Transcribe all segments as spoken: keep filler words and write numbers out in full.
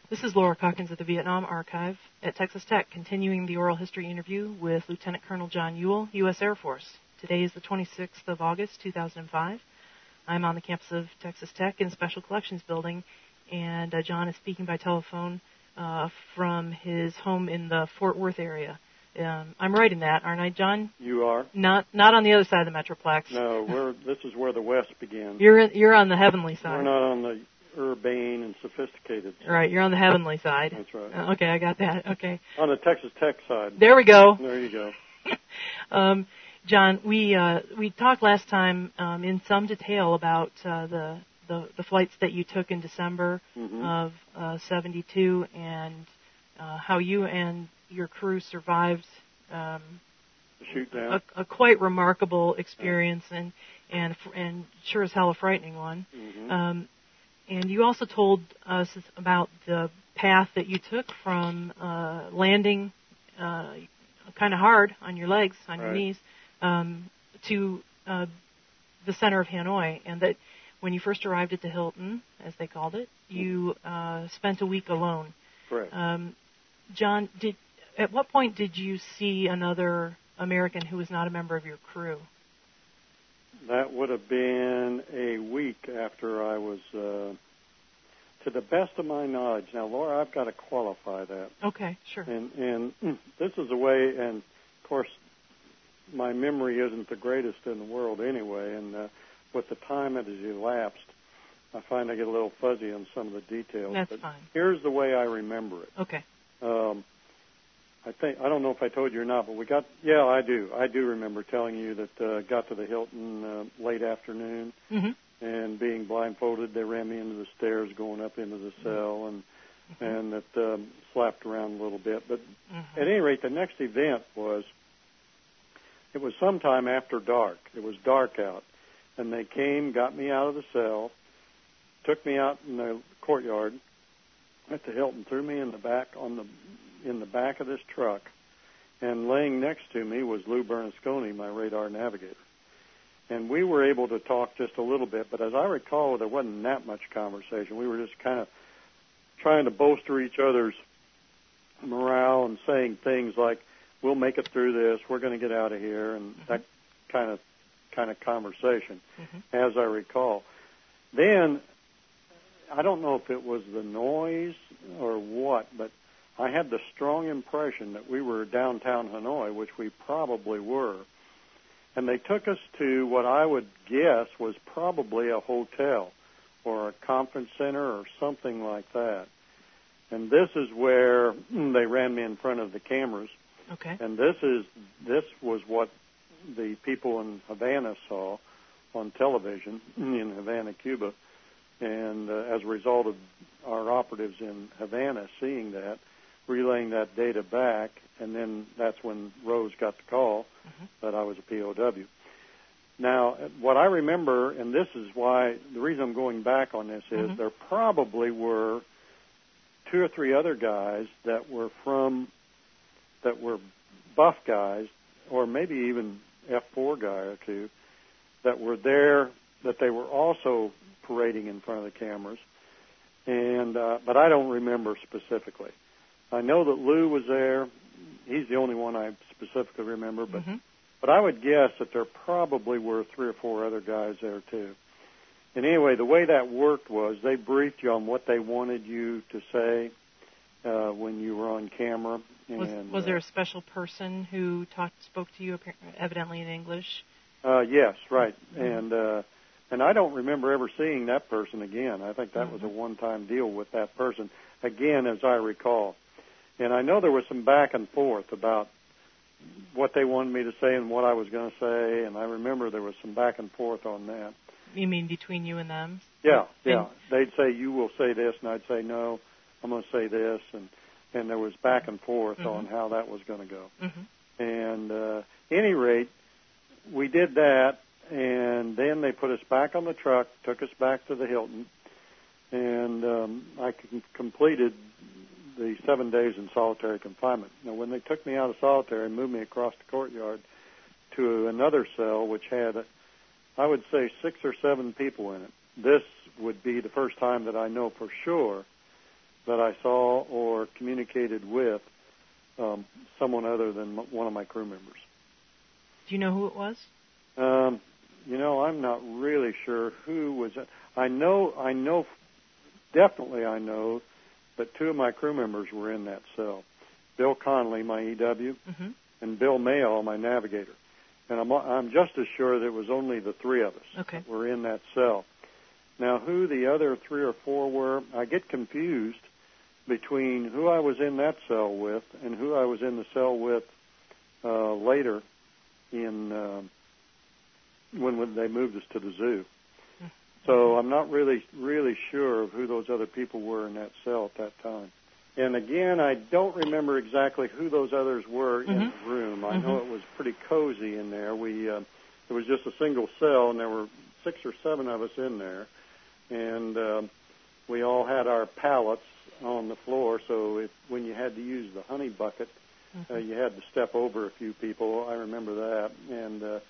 This is Laura Calkins at the Vietnam Archive at Texas Tech, continuing the oral history interview with Lieutenant Colonel John Ewell, U S Air Force. Today is the twenty-sixth of August, two thousand five. I'm on the campus of Texas Tech in Special Collections Building, and uh, John is speaking by telephone uh, from his home in the Fort Worth area. Um, I'm right in that, aren't I, John? You are. Not not on the other side of the Metroplex. No, we're, this is where the West begins. You're you're on the heavenly side. We're not on the urbane and sophisticated side. Right, you're on the heavenly side. That's right. Uh, okay, I got that. Okay. On the Texas Tech side. There we go. There you go. um, John, we uh, we talked last time um, in some detail about uh, the, the the flights that you took in December mm-hmm. of uh, seventy-two and uh, how you and your crew survived um, the shoot down. A, a quite remarkable experience and and and sure as hell a frightening one. Mm-hmm. Um, and you also told us about the path that you took from uh, landing uh, kind of hard on your legs, on right. your knees, um, to uh, the center of Hanoi, and that when you first arrived at the Hilton, as they called it, you uh, spent a week alone. Correct. Um, John, did at what point did you see another American who was not a member of your crew? That would have been a week after I was, uh, to the best of my knowledge. Now, Laura, I've got to qualify that. Okay, sure. And, and this is a way, and of course, my memory isn't the greatest in the world anyway, and uh, with the time that has elapsed, I find I get a little fuzzy on some of the details. That's but fine. Here's the way I remember it. Okay. Um, I think I don't know if I told you or not, but we got. Yeah, I do. I do remember telling you that uh, got to the Hilton uh, late afternoon, mm-hmm. and being blindfolded, they ran me into the stairs going up into the cell, and mm-hmm. and that um, slapped around a little bit. But mm-hmm. at any rate, the next event was. It was sometime after dark. It was dark out, and they came, got me out of the cell, took me out in the courtyard at the Hilton, threw me in the back on the in the back of this truck, and laying next to me was Lou Bernasconi, my radar navigator. And we were able to talk just a little bit, but as I recall, there wasn't that much conversation. We were just kind of trying to bolster each other's morale and saying things like, we'll make it through this, we're going to get out of here, and mm-hmm. that kind of kind of conversation, mm-hmm. as I recall. Then, I don't know if it was the noise or what, but I had the strong impression that we were downtown Hanoi, which we probably were, and they took us to what I would guess was probably a hotel or a conference center or something like that. And this is where they ran me in front of the cameras. Okay. And this is this was what the people in Havana saw on television in Havana, Cuba. And uh, as a result of our operatives in Havana seeing that, relaying that data back, and then that's when Rose got the call mm-hmm. that I was a P O W. Now, what I remember, and this is why, the reason I'm going back on this is mm-hmm. there probably were two or three other guys that were from, that were buff guys, or maybe even F four guy or two, that were there, that they were also parading in front of the cameras, and uh, but I don't remember specifically. I know that Lou was there. He's the only one I specifically remember, but mm-hmm. but I would guess that there probably were three or four other guys there too. And anyway, the way that worked was they briefed you on what they wanted you to say uh, when you were on camera. And, was was there a special person who talked, spoke to you evidently in English? Uh, yes, right. Mm-hmm. And uh, and I don't remember ever seeing that person again. I think that mm-hmm. was a one-time deal with that person, again, as I recall. And I know there was some back and forth about what they wanted me to say and what I was going to say, and I remember there was some back and forth on that. You mean between you and them? Yeah, yeah. And they'd say, you will say this, and I'd say, no, I'm going to say this, and, and there was back and forth mm-hmm. on how that was going to go. Mm-hmm. And uh, any rate, we did that, and then they put us back on the truck, took us back to the Hilton, and um, I c- completed the seven days in solitary confinement. Now, when they took me out of solitary and moved me across the courtyard to another cell, which had, I would say, six or seven people in it, this would be the first time that I know for sure that I saw or communicated with um, someone other than one of my crew members. Do you know who it was? Um, you know, I'm not really sure who was it. I know, I know, definitely I know that two of my crew members were in that cell. Bill Conley, my E W, mm-hmm. and Bill Mayo, my navigator. And I'm, I'm just as sure that it was only the three of us okay. that were in that cell. Now, who the other three or four were, I get confused between who I was in that cell with and who I was in the cell with uh, later in uh, when, when they moved us to the zoo. Mm-hmm. So I'm not really, really sure of who those other people were in that cell at that time. And again, I don't remember exactly who those others were mm-hmm. in the room. I mm-hmm. know it was pretty cozy in there. We uh, it was just a single cell, and there were six or seven of us in there. And uh, we all had our pallets on the floor, so if, when you had to use the honey bucket, mm-hmm. uh, you had to step over a few people. I remember that. And uh,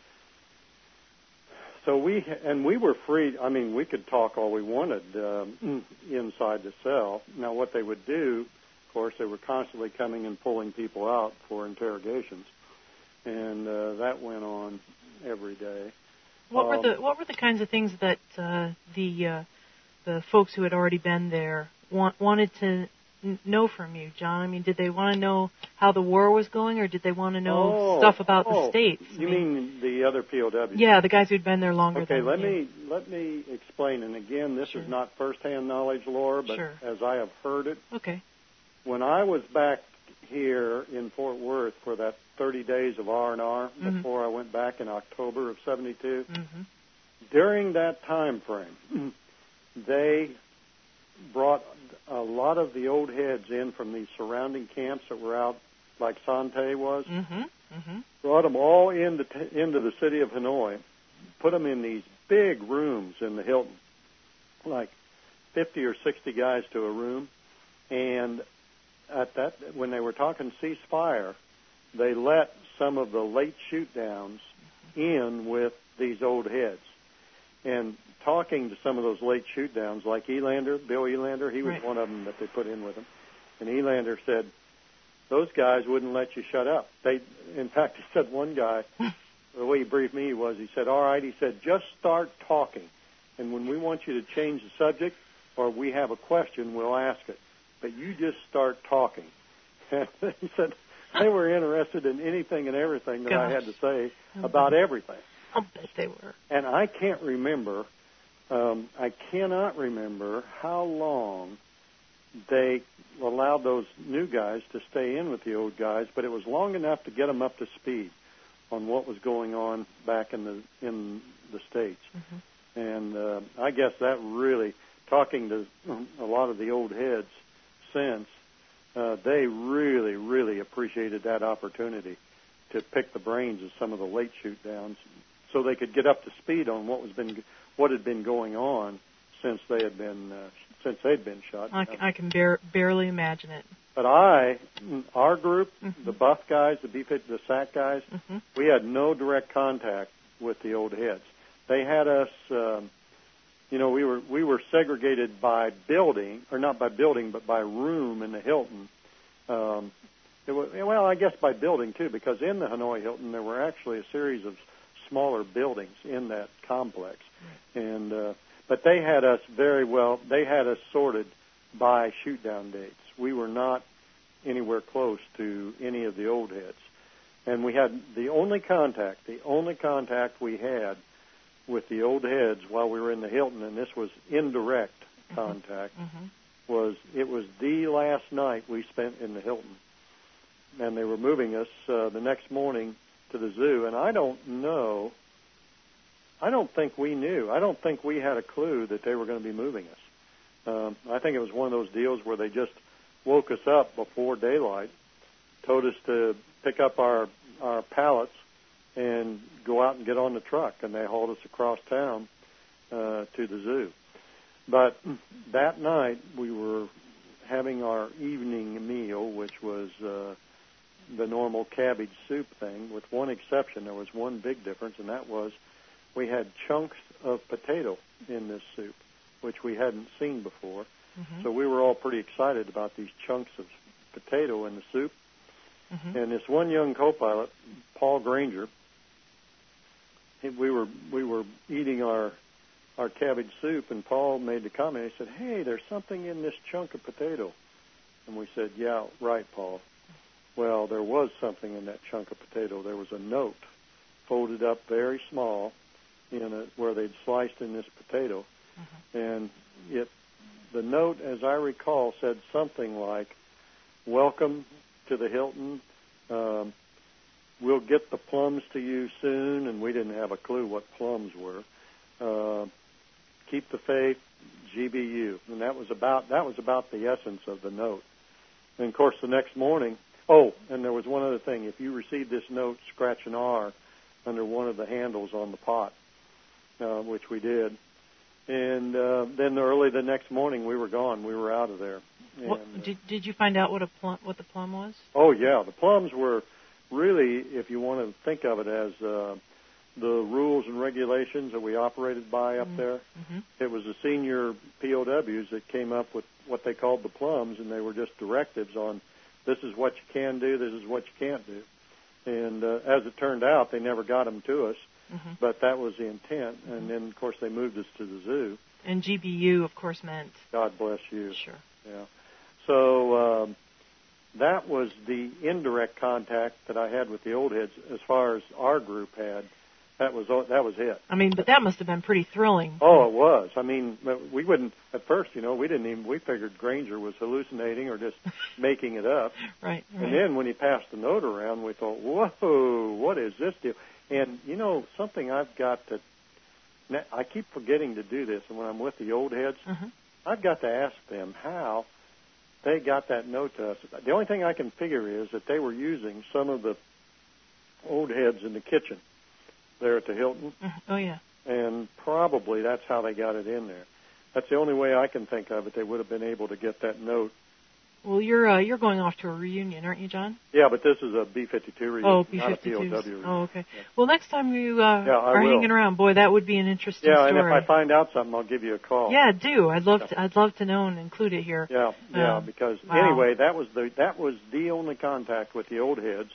so we and we were free. I mean, we could talk all we wanted um, inside the cell. Now, what they would do, of course, they were constantly coming and pulling people out for interrogations, and uh, that went on every day. What um, were the What were the kinds of things that uh, the uh, the folks who had already been there want, wanted to n- know from you, John? I mean, did they want to know how the war was going, or did they want to know oh, stuff about oh, the states? I You mean, mean the other P O Ws? Yeah, the guys who'd been there longer. Okay, than let you. me let me explain. And again, this Sure. is not firsthand knowledge, Laura, but sure. as I have heard it. Okay. When I was back here in Fort Worth for that thirty days of R and R mm-hmm. before I went back in October of seventy-two, mm-hmm. during that time frame, they brought a lot of the old heads in from these surrounding camps that were out, like Sante was, mm-hmm. Mm-hmm. brought them all into, t- into the city of Hanoi, put them in these big rooms in the Hilton, like fifty or sixty guys to a room, and at that, when they were talking ceasefire, they let some of the late shoot-downs in with these old heads. And talking to some of those late shoot-downs, like Elander, Bill Elander, he was right. one of them that they put in with them. And Elander said, those guys wouldn't let you shut up. They, in fact, he said one guy, the way he briefed me was, he said, all right, he said, just start talking. And when we want you to change the subject or we have a question, we'll ask it. But you just start talking. He said they were interested in anything and everything that Gosh. I had to say about everything. I'll bet they were. And I can't remember, um, I cannot remember how long they allowed those new guys to stay in with the old guys, but it was long enough to get them up to speed on what was going on back in the in the States. Mm-hmm. And uh, I guess that really, talking to a lot of the old heads since, uh, they really, really appreciated that opportunity to pick the brains of some of the late shoot-downs so they could get up to speed on what was been what had been going on since they had been uh, since they'd been shot. I, I can bar- barely imagine it. But I, our group, mm-hmm. the buff guys, the B fifty, the S A C guys, mm-hmm. we had no direct contact with the old heads. They had us. Um, You know, we were we were segregated by building, or not by building, but by room in the Hilton. Um, it was, well, I guess by building too, because in the Hanoi Hilton there were actually a series of smaller buildings in that complex, right. and uh, but they had us very well. They had us sorted by shoot down dates. We were not anywhere close to any of the old heads, and we had the only contact. The only contact we had with the old heads while we were in the Hilton, and this was indirect contact, mm-hmm. was it was the last night we spent in the Hilton. And they were moving us uh, the next morning to the zoo, and I don't know, I don't think we knew. I don't think we had a clue that they were going to be moving us. Um, I think it was one of those deals where they just woke us up before daylight, told us to pick up our, our pallets, and go out and get on the truck, and they hauled us across town uh, to the zoo. But that night we were having our evening meal, which was uh, the normal cabbage soup thing, with one exception. There was one big difference, and that was we had chunks of potato in this soup, which we hadn't seen before. Mm-hmm. So we were all pretty excited about these chunks of potato in the soup. Mm-hmm. And this one young co-pilot, Paul Granger, he, we were we were eating our our cabbage soup, and Paul made the comment. He said, "Hey, there's something in this chunk of potato." And we said, "Yeah, right, Paul." Well, there was something in that chunk of potato. There was a note folded up very small in a, where they'd sliced in this potato. Mm-hmm. And it, the note, as I recall, said something like, "Welcome to the Hilton. Um, we'll get the plums to you soon." And we didn't have a clue what plums were. Uh, keep the faith, G B U. And that was about that was about the essence of the note. And, of course, the next morning, oh, and there was one other thing. If you received this note, scratch an R under one of the handles on the pot, uh, which we did. And uh, then early the next morning, we were gone. We were out of there. And, what, did, did you find out what a plum, what the plum was? Oh, yeah. The plums were really, if you want to think of it as uh, the rules and regulations that we operated by up mm-hmm. there, mm-hmm. it was the senior P O Ws that came up with what they called the plums, and they were just directives on this is what you can do, this is what you can't do. And uh, as it turned out, they never got them to us, mm-hmm. but that was the intent. Mm-hmm. And then, of course, they moved us to the zoo. And G B U, of course, meant... God bless you. Sure. Yeah. So um, that was the indirect contact that I had with the old heads as far as our group had. That was that was it. I mean, but that must have been pretty thrilling. Oh, it was. I mean, we wouldn't at first. You know, we didn't even. We figured Granger was hallucinating or just making it up. Right, right. And then when he passed the note around, we thought, "Whoa, what is this deal?" And you know, something I've got to. I keep forgetting to do this, and when I'm with the old heads, uh-huh. I've got to ask them how they got that note to us. The only thing I can figure is that they were using some of the old heads in the kitchen there at the Hilton. Oh, yeah. And probably that's how they got it in there. That's the only way I can think of it. They would have been able to get that note. Well, you're uh, you're going off to a reunion, aren't you, John? Yeah, but this is a B fifty-two reunion, oh, B fifty-two. not a P O W reunion. Oh, okay. Yeah. Well, next time you uh, yeah, are will. hanging around, boy, that would be an interesting yeah, story. Yeah, and if I find out something, I'll give you a call. Yeah, do. I'd love yeah. to. I'd love to know and include it here. Yeah, yeah. Um, because wow. anyway, that was the that was the only contact with the old heads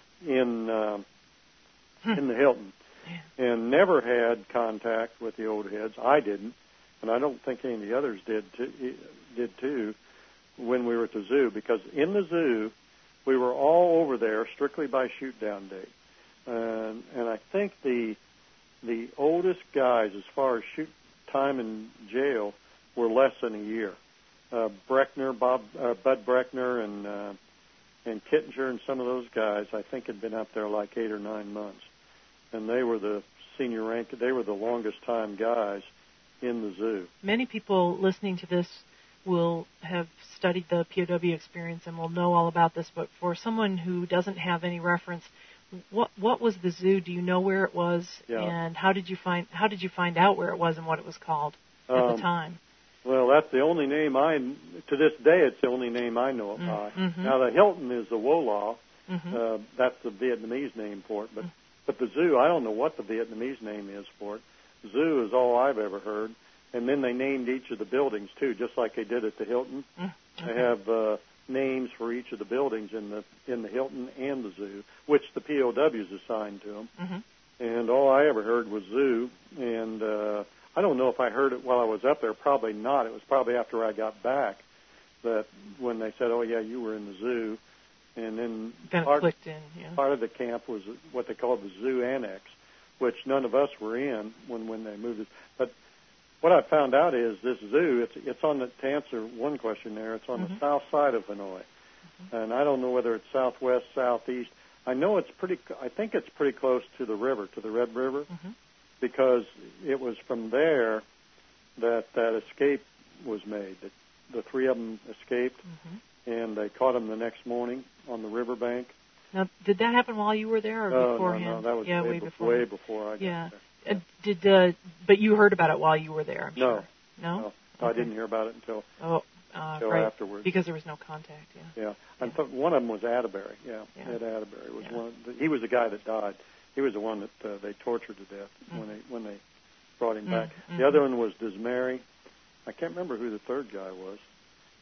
in uh, in the Hilton. Yeah. And never had contact with the old heads. I didn't, and I don't think any of the others did too, did too when we were at the zoo, because in the zoo we were all over there strictly by shoot-down date. And, and I think the the oldest guys, as far as shoot time in jail, were less than a year. Uh, Breckner, Bob, uh, Bud Breckner, and uh, and Kittinger, and some of those guys, I think, had been up there like eight or nine months. And they were the senior rank. They were the longest time guys in the zoo. Many people listening to this will have studied the P O W experience and will know all about this. But for someone who doesn't have any reference, what what was the zoo? Do you know where it was? Yeah. And how did you find how did you find out where it was and what it was called at um, the time? Well, that's the only name I. To this day, it's the only name I know it by. Mm-hmm. Now, the Hilton is the Wollau. Mm-hmm. Uh, that's the Vietnamese name for it, but. Mm-hmm. But the zoo, I don't know what the Vietnamese name is for it. Zoo is all I've ever heard. And then they named each of the buildings, too, just like they did at the Hilton. Mm, okay. They have uh, names for each of the buildings in the in the Hilton and the zoo, which the P O Ws assigned to them. Mm-hmm. And all I ever heard was zoo. And uh, I don't know if I heard it while I was up there. Probably not. It was probably after I got back that when they said, oh, yeah, you were in the zoo. And then kind part, of clicked in, yeah. part of the camp was what they called the zoo annex, which none of us were in when, when they moved it. But what I found out is this zoo, it's it's on the, to answer one question there, it's on mm-hmm. the south side of Hanoi. Mm-hmm. And I don't know whether it's southwest, southeast. I know it's pretty, I think it's pretty close to the river, to the Red River, mm-hmm. because it was from there that that escape was made. The, the three of them escaped. Mm-hmm. And they caught him the next morning on the riverbank. Now, did that happen while you were there or no, beforehand? No, no, that was yeah, way, way before, before. way before I got yeah. there. Uh, did uh, but you heard about it while you were there? I'm no, sure. No, no, okay. I didn't hear about it until oh, uh, until right. afterwards. Because there was no contact. Yeah. Yeah, yeah. I thought one of them was Atterbury. Yeah, yeah. Ed Atterbury was yeah. one. Of the, he was the guy that died. He was the one that uh, they tortured to death mm-hmm. when they when they brought him back. Mm-hmm. The other one was Desmarais. I can't remember who the third guy was.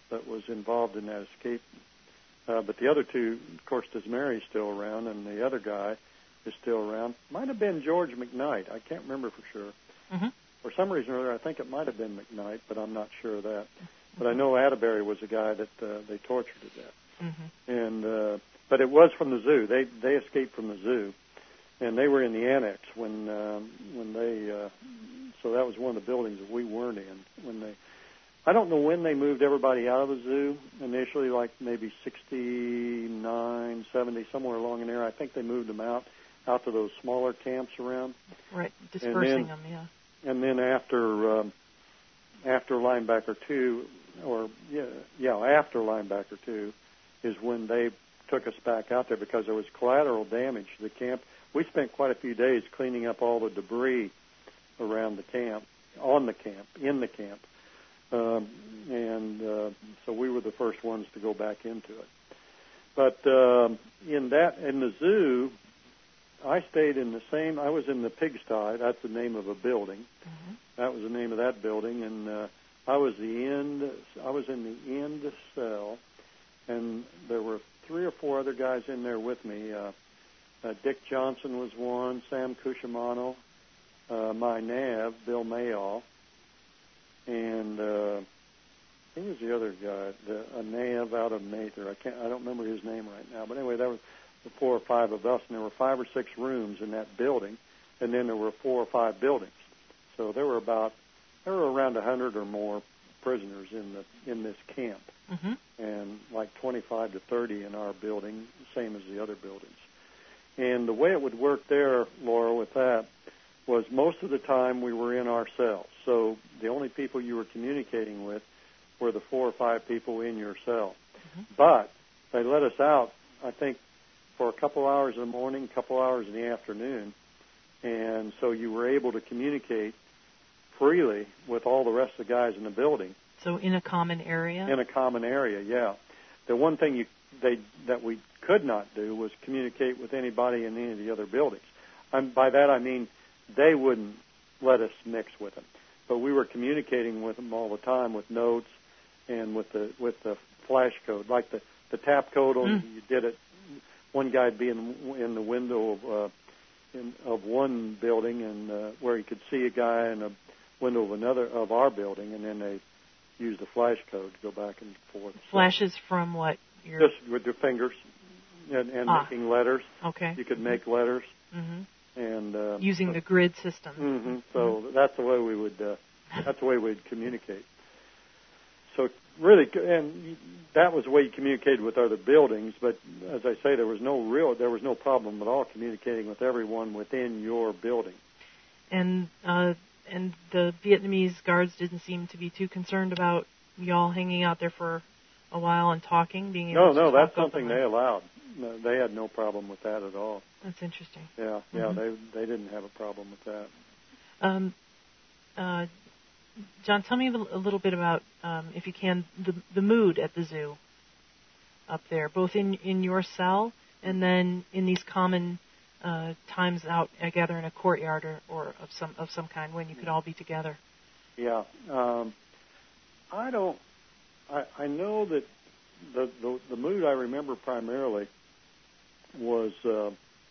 that was involved in that escape. Uh, but the other two, of course, Desmary's still around, and the other guy is still around. Might have been George McKnight. I can't remember for sure. Mm-hmm. For some reason or other, I think it might have been McKnight, but I'm not sure of that. But I know Atterbury was a guy that uh, they tortured to death. Mm-hmm. And uh, but it was from the zoo. They they escaped from the zoo, and they were in the annex when um, when they. Uh, so that was one of the buildings that we weren't in when they. I don't know when they moved everybody out of the zoo initially, like maybe sixty-nine, seventy, somewhere along in there. I think they moved them out, out to those smaller camps around. Right, dispersing then, them, yeah. And then after um, after Linebacker two, or yeah, yeah, after Linebacker two, is when they took us back out there because there was collateral damage to the camp. We spent quite a few days cleaning up all the debris around the camp, on the camp, in the camp. Um, and uh, so we were the first ones to go back into it. But um, in that, in the zoo, I stayed in the same. I was in the pigsty. That's the name of a building. Mm-hmm. That was the name of that building, and uh, I was the end. I was in the end cell, and there were three or four other guys in there with me. Uh, uh, Dick Johnson was one. Sam Cushimano, uh, my nav, Bill Mayall. And uh, he was the other guy, the, a Nav out of Mather. I can't, I don't remember his name right now. But anyway, there were the four or five of us, and there were five or six rooms in that building, and then there were four or five buildings. So there were about, there were around a hundred or more prisoners in the in this camp, mm-hmm. and like twenty-five to thirty in our building, same as the other buildings. And the way it would work there, Laura, with that, was most of the time we were in our cells. So the only people you were communicating with were the four or five people in your cell. Mm-hmm. But they let us out, I think, for a couple hours in the morning, a couple hours in the afternoon. And so you were able to communicate freely with all the rest of the guys in the building. So in a common area? In a common area, yeah. The one thing you they that we could not do was communicate with anybody in any of the other buildings. Um, by that I mean they wouldn't let us mix with them, but we were communicating with them all the time with notes and with the with the flash code, like the, the tap code. On mm. you did it. One guy'd be in in the window of uh, in, of one building, and uh, where you could see a guy in a window of another of our building, and then they used the flash code to go back and forth. Flashes so, from what? Your... Just with your fingers and, and ah. making letters. Okay. You could make letters. Mm-hmm. And uh, using the grid system. Mm-hmm. So mm-hmm. that's the way we would. Uh, that's the way we'd communicate. So really, and that was the way you communicated with other buildings. But as I say, there was no real, there was no problem at all communicating with everyone within your building. And uh, and the Vietnamese guards didn't seem to be too concerned about y'all hanging out there for a while and talking, being able no, to no, talk that's something openly. they allowed. No, they had no problem with that at all. That's interesting. Yeah, yeah, mm-hmm. they they didn't have a problem with that. Um, uh, John, tell me a little bit about, um, if you can, the the mood at the zoo up there, both in, in your cell and then in these common uh, times out, I gather, in a courtyard or, or of some of some kind when you could all be together. Yeah, um, I don't. I I know that the the, the mood I remember primarily was uh,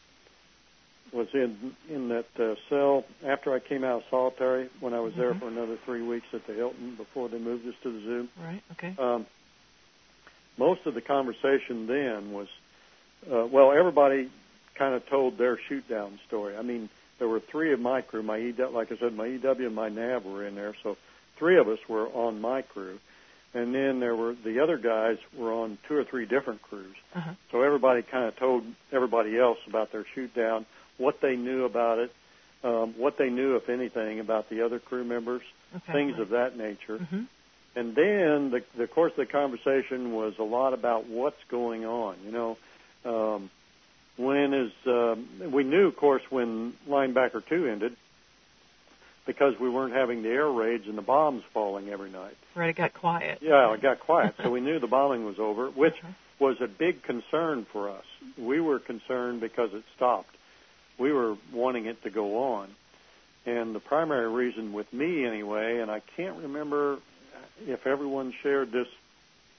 was in in that uh, cell after I came out of solitary, when I was mm-hmm. there for another three weeks at the Hilton before they moved us to the zoo. Right. Okay. Um, most of the conversation then was, uh, well, everybody kind of told their shoot down story. I mean, there were three of my crew. My E W, like I said, my E W and my Nav were in there, so three of us were on my crew. And then there were the other guys were on two or three different crews. Uh-huh. So everybody kind of told everybody else about their shoot down, what they knew about it, um, what they knew, if anything, about the other crew members, okay, things right. of that nature. Mm-hmm. And then the, the course of the conversation was a lot about what's going on. You know, um, when is um, we knew, of course, when Linebacker two ended, because we weren't having the air raids and the bombs falling every night. Right, it got quiet. Yeah, it got quiet. So we knew the bombing was over, which uh-huh. was a big concern for us. We were concerned because it stopped. We were wanting it to go on. And the primary reason with me, anyway, and I can't remember if everyone shared this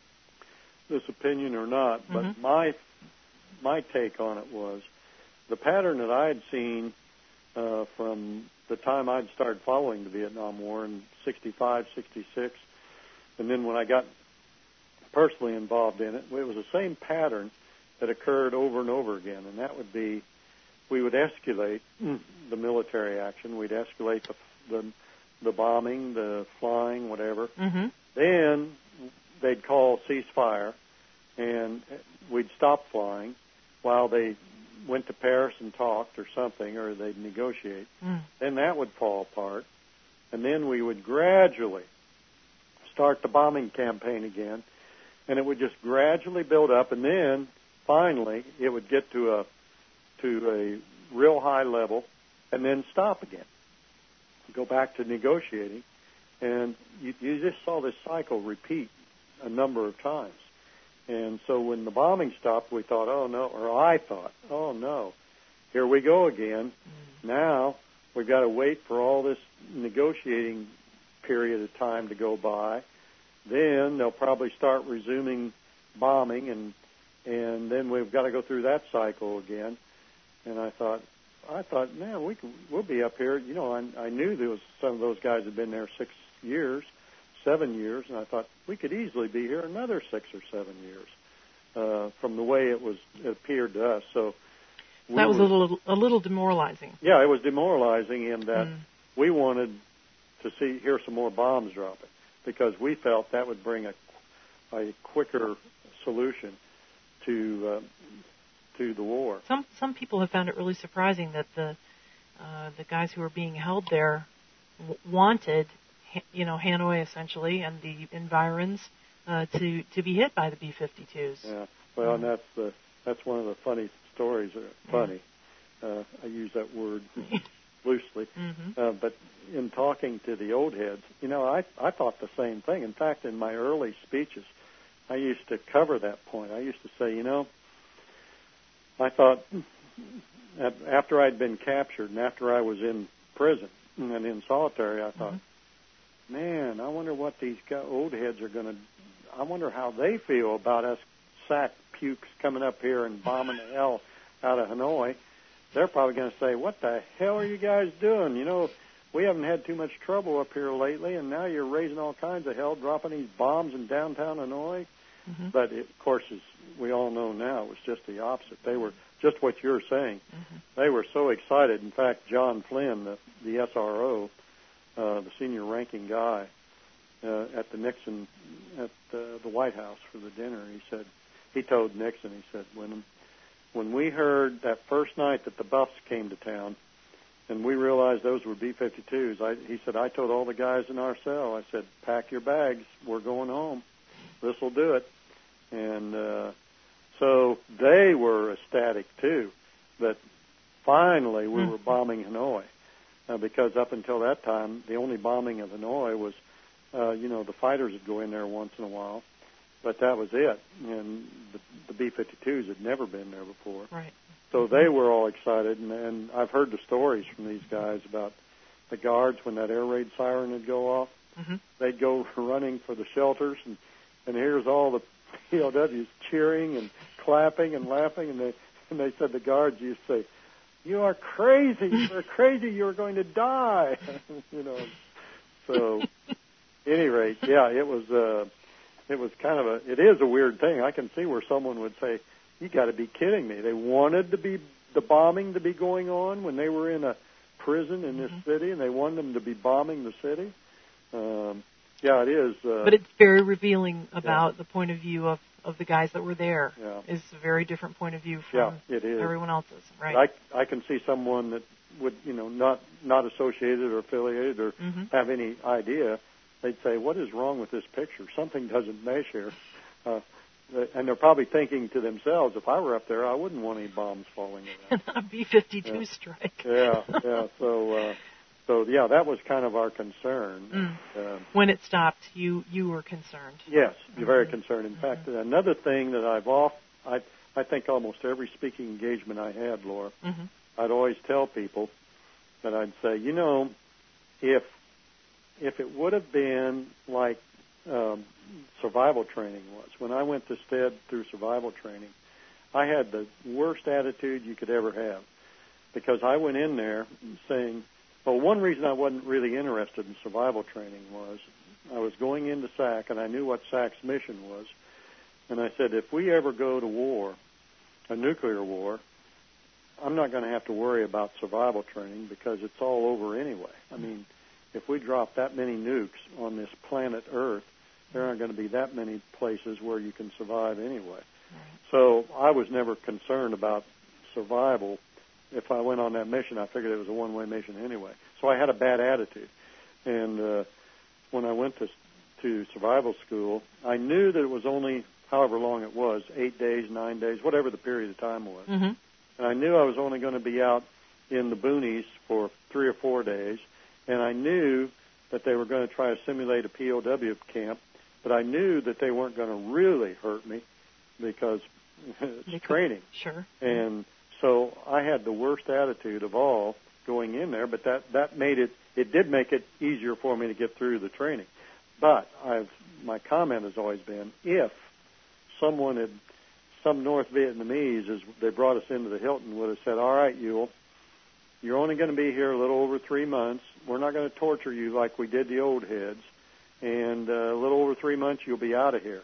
this opinion or not, but mm-hmm. my my take on it was the pattern that I had seen uh, from the time I'd started following the Vietnam War in sixty-five, sixty-six, and then when I got personally involved in it, it was the same pattern that occurred over and over again, and that would be we would escalate the military action. We'd escalate the the, the bombing, the flying, whatever. Mm-hmm. Then they'd call ceasefire, and we'd stop flying while they went to Paris and talked or something, or they'd negotiate. Mm. Then that would fall apart, and then we would gradually start the bombing campaign again, and it would just gradually build up, and then finally it would get to a to a real high level, and then stop again. Go back to negotiating, and you, you just saw this cycle repeat a number of times. And so when the bombing stopped, we thought, oh, no, or I thought, oh, no, here we go again. Mm-hmm. Now we've got to wait for all this negotiating period of time to go by. Then they'll probably start resuming bombing, and and then we've got to go through that cycle again. And I thought, I thought, man, we can, we'll be up here. You know, I, I knew there was some of those guys had been there six years, seven years, and I thought we could easily be here another six or seven years uh, from the way it was it appeared to us. So we that was were, a little a little demoralizing. Yeah, it was demoralizing in that mm. we wanted to see hear some more bombs dropping because we felt that would bring a a quicker solution to uh, to the war. Some some people have found it really surprising that the uh, the guys who were being held there w- wanted, you know, Hanoi essentially and the environs uh, to to be hit by the B fifty-twos. Yeah, well, mm. and that's the that's one of the funny stories. Or funny, yeah. uh, I use that word loosely, mm-hmm. uh, but in talking to the old heads, you know, I I thought the same thing. In fact, in my early speeches, I used to cover that point. I used to say, you know, I thought after I'd been captured and after I was in prison and in solitary, I thought, mm-hmm. man, I wonder what these old heads are going to, I wonder how they feel about us sack pukes coming up here and bombing the hell out of Hanoi. They're probably going to say, what the hell are you guys doing? You know, we haven't had too much trouble up here lately, and now you're raising all kinds of hell, dropping these bombs in downtown Hanoi. Mm-hmm. But, it, of course, as we all know now, it was just the opposite. They were just what you're saying. Mm-hmm. They were so excited. In fact, John Flynn, the, the S R O, uh, the senior ranking guy uh, at the Nixon, at the, the White House for the dinner, he said, he told Nixon, he said, when, when we heard that first night that the Buffs came to town, and we realized those were B fifty-twos, I, he said, I told all the guys in our cell, I said, pack your bags, we're going home. This will do it. And uh, so they were ecstatic, too, that finally we mm-hmm. were bombing Hanoi. Uh, because up until that time, the only bombing of Hanoi was, uh, you know, the fighters would go in there once in a while. But that was it. And the, the B fifty-twos had never been there before. Right. So they were all excited. And, and I've heard the stories from these guys about the guards when that air raid siren would go off. Mm-hmm. They'd go running for the shelters, and And here's all the P O Ws cheering and clapping and laughing, and they and they said the guards used to say, "You are crazy! You're crazy! You're going to die!" you know. So, at any rate, yeah, it was uh, it was kind of a it is a weird thing. I can see where someone would say, "You got to be kidding me!" They wanted to be the bombing to be going on when they were in a prison in this mm-hmm. city, and they wanted them to be bombing the city. Um, Yeah, it is. Uh, but it's very revealing about yeah. the point of view of, of the guys that were there. Yeah. It's a very different point of view from yeah, it is. everyone else's, right? I, I can see someone that would, you know, not, not associated or affiliated or mm-hmm. have any idea. They'd say, what is wrong with this picture? Something doesn't mesh here. Uh, and they're probably thinking to themselves, if I were up there, I wouldn't want any bombs falling around. A B fifty-two yeah. strike. yeah, yeah. So... Uh, So, yeah, that was kind of our concern. Mm. Uh, when it stopped, you, you were concerned. Yes, you're very mm-hmm. concerned. In mm-hmm. fact, another thing that I've off, I, I think almost every speaking engagement I had, Laura, mm-hmm. I'd always tell people that I'd say, you know, if if it would have been like um, survival training was. When I went to STED through survival training, I had the worst attitude you could ever have, because I went in there saying, well, one reason I wasn't really interested in survival training was I was going into S A C, and I knew what S A C's mission was, and I said, if we ever go to war, a nuclear war, I'm not going to have to worry about survival training because it's all over anyway. I mean, if we drop that many nukes on this planet Earth, there aren't going to be that many places where you can survive anyway. Right. So I was never concerned about survival. If I went on that mission, I figured it was a one-way mission anyway. So I had a bad attitude. And uh, when I went to to survival school, I knew that it was only, however long it was, eight days, nine days, whatever the period of time was. Mm-hmm. And I knew I was only going to be out in the boonies for three or four days. And I knew that they were going to try to simulate a P O W camp, but I knew that they weren't going to really hurt me because it's could, training. Sure. And so I had the worst attitude of all going in there, but that, that made it, it did make it easier for me to get through the training. But I've, my comment has always been, if someone had, some North Vietnamese, as they brought us into the Hilton, would have said, all right, Ewell, you're only going to be here a little over three months. We're not going to torture you like we did the old heads. And uh, a little over three months, you'll be out of here.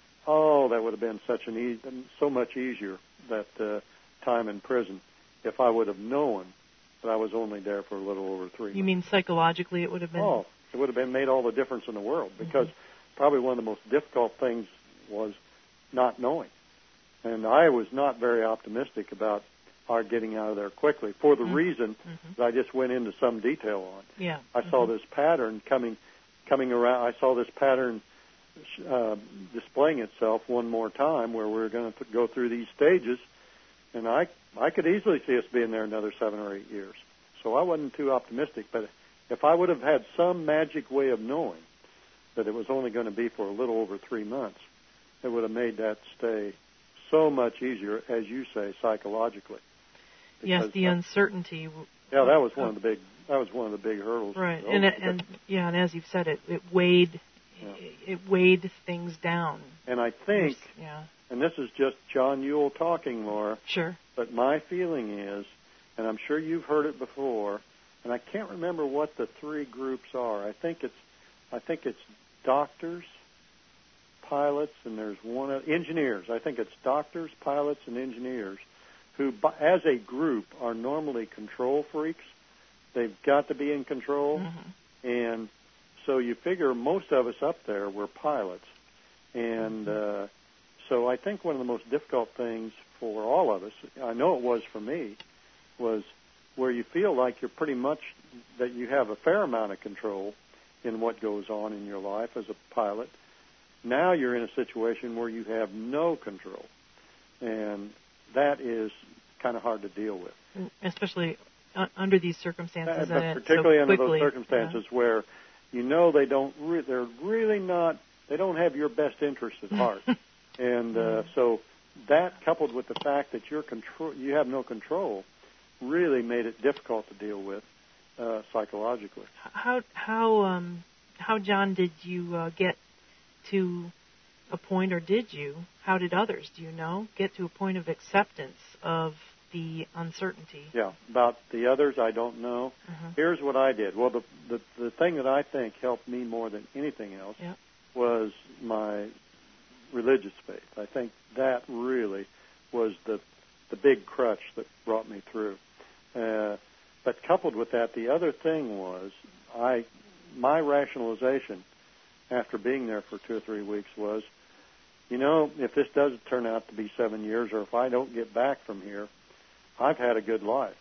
Oh, that would have been such an easy, so much easier, that uh, time in prison, if I would have known that I was only there for a little over three months. You mean psychologically it would have been? Oh, it would have been made all the difference in the world, because mm-hmm. probably one of the most difficult things was not knowing. And I was not very optimistic about our getting out of there quickly for the mm-hmm. reason mm-hmm. that I just went into some detail on. Yeah. I mm-hmm. saw this pattern coming coming around. I saw this pattern uh, displaying itself one more time, where we we're going to go through these stages, and I I could easily see us being there another seven or eight years. So I wasn't too optimistic, but if I would have had some magic way of knowing that it was only going to be for a little over three months, it would have made that stay so much easier, as you say, psychologically. Yes, the that, uncertainty. Yeah, that was one of the big. That was one of the big hurdles. Right, and it, and yeah, and as you've said, it it weighed, yeah. it, it weighed things down. And I think, yeah. and this is just John Ewell talking, Laura. Sure. But my feeling is, and I'm sure you've heard it before, and I can't remember what the three groups are. I think it's, I think it's doctors, pilots, and there's one uh, engineers. I think it's doctors, pilots, and engineers, who, as a group, are normally control freaks. They've got to be in control. Mm-hmm. And so you figure most of us up there were pilots. And uh, so I think one of the most difficult things for all of us, I know it was for me, was where you feel like you're pretty much, that you have a fair amount of control in what goes on in your life as a pilot. Now you're in a situation where you have no control. And that is kind of hard to deal with. Especially uh, under these circumstances. Uh, and particularly so under quickly. those circumstances yeah. where you know they don't, re- they're really not, they don't have your best interest at heart. And uh, so that, coupled with the fact that you're control, you have no control, really made it difficult to deal with uh, psychologically. How, how, um, how, John, did you uh, get to a point, or did you, how did others, do you know, get to a point of acceptance of the uncertainty? Yeah, about the others, I don't know. Uh-huh. Here's what I did. Well, the, the the thing that I think helped me more than anything else yep. was my religious faith. I think that really was the the big crutch that brought me through. Uh, but coupled with that, the other thing was I my rationalization after being there for two or three weeks was, you know, if this does turn out to be seven years, or if I don't get back from here, I've had a good life.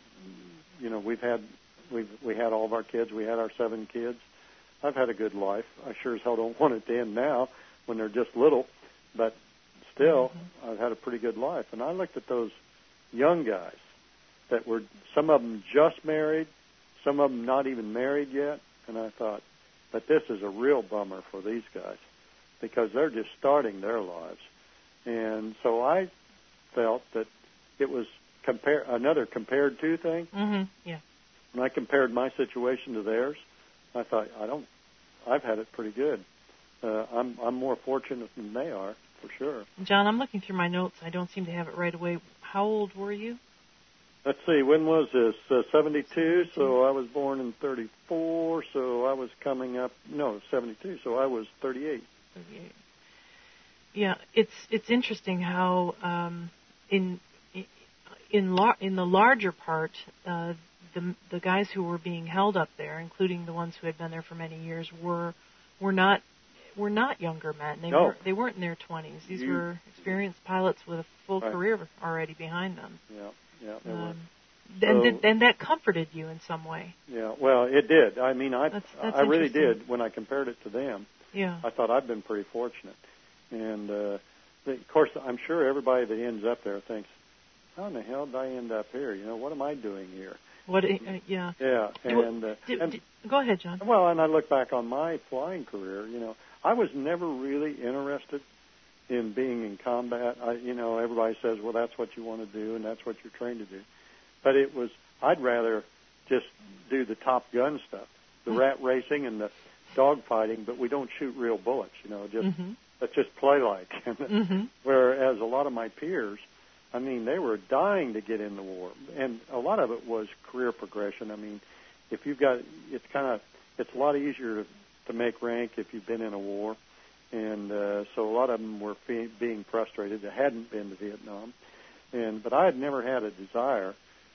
You know, we've had we've we had all of our kids. We had our seven kids. I've had a good life. I sure as hell don't want it to end now when they're just little, but still, mm-hmm. I've had a pretty good life. And I looked at those young guys that were, some of them just married, some of them not even married yet, and I thought, but this is a real bummer for these guys because they're just starting their lives. And so I felt that it was compare another compared to thing. Mm-hmm. Yeah. When I compared my situation to theirs, I thought, I don't, I've had it pretty good. uh, I'm I'm more fortunate than they are, for sure. John, I'm looking through my notes. I don't seem to have it right away. How old were you? Let's see, when was this? Uh, seventy-two, so I was born in thirty-four, so I was coming up, no, seventy-two, so I was thirty-eight. thirty-eight. Yeah, it's it's interesting how um, in in lar- in the larger part, uh, the the guys who were being held up there, including the ones who had been there for many years, were were not were not younger men. They no. were they weren't in their twenties. These you, were experienced pilots with a full right. career already behind them. Yeah, yeah, they um, were. And, so, did, and that comforted you in some way. Yeah, well, it did. I mean, I that's, that's I really did when I compared it to them. Yeah. I thought I'd been pretty fortunate. And, uh, the, of course, I'm sure everybody that ends up there thinks, how in the hell did I end up here? You know, what am I doing here? What? Uh, yeah. Yeah, and, uh, did, and did, go ahead, John. Well, and I look back on my flying career. You know, I was never really interested in being in combat. I, you know, everybody says, well, that's what you want to do, and that's what you're trained to do. But it was, I'd rather just do the Top Gun stuff, the mm-hmm. rat racing and the dog fighting, but we don't shoot real bullets. You know, just mm-hmm. let's just play like. mm-hmm. Whereas a lot of my peers, I mean, they were dying to get in the war, and a lot of it was career progression. I mean, if you've got, it's kind of, it's a lot easier to, to make rank if you've been in a war, and uh, so a lot of them were fe- being frustrated that hadn't been to Vietnam, and but I had never had a desire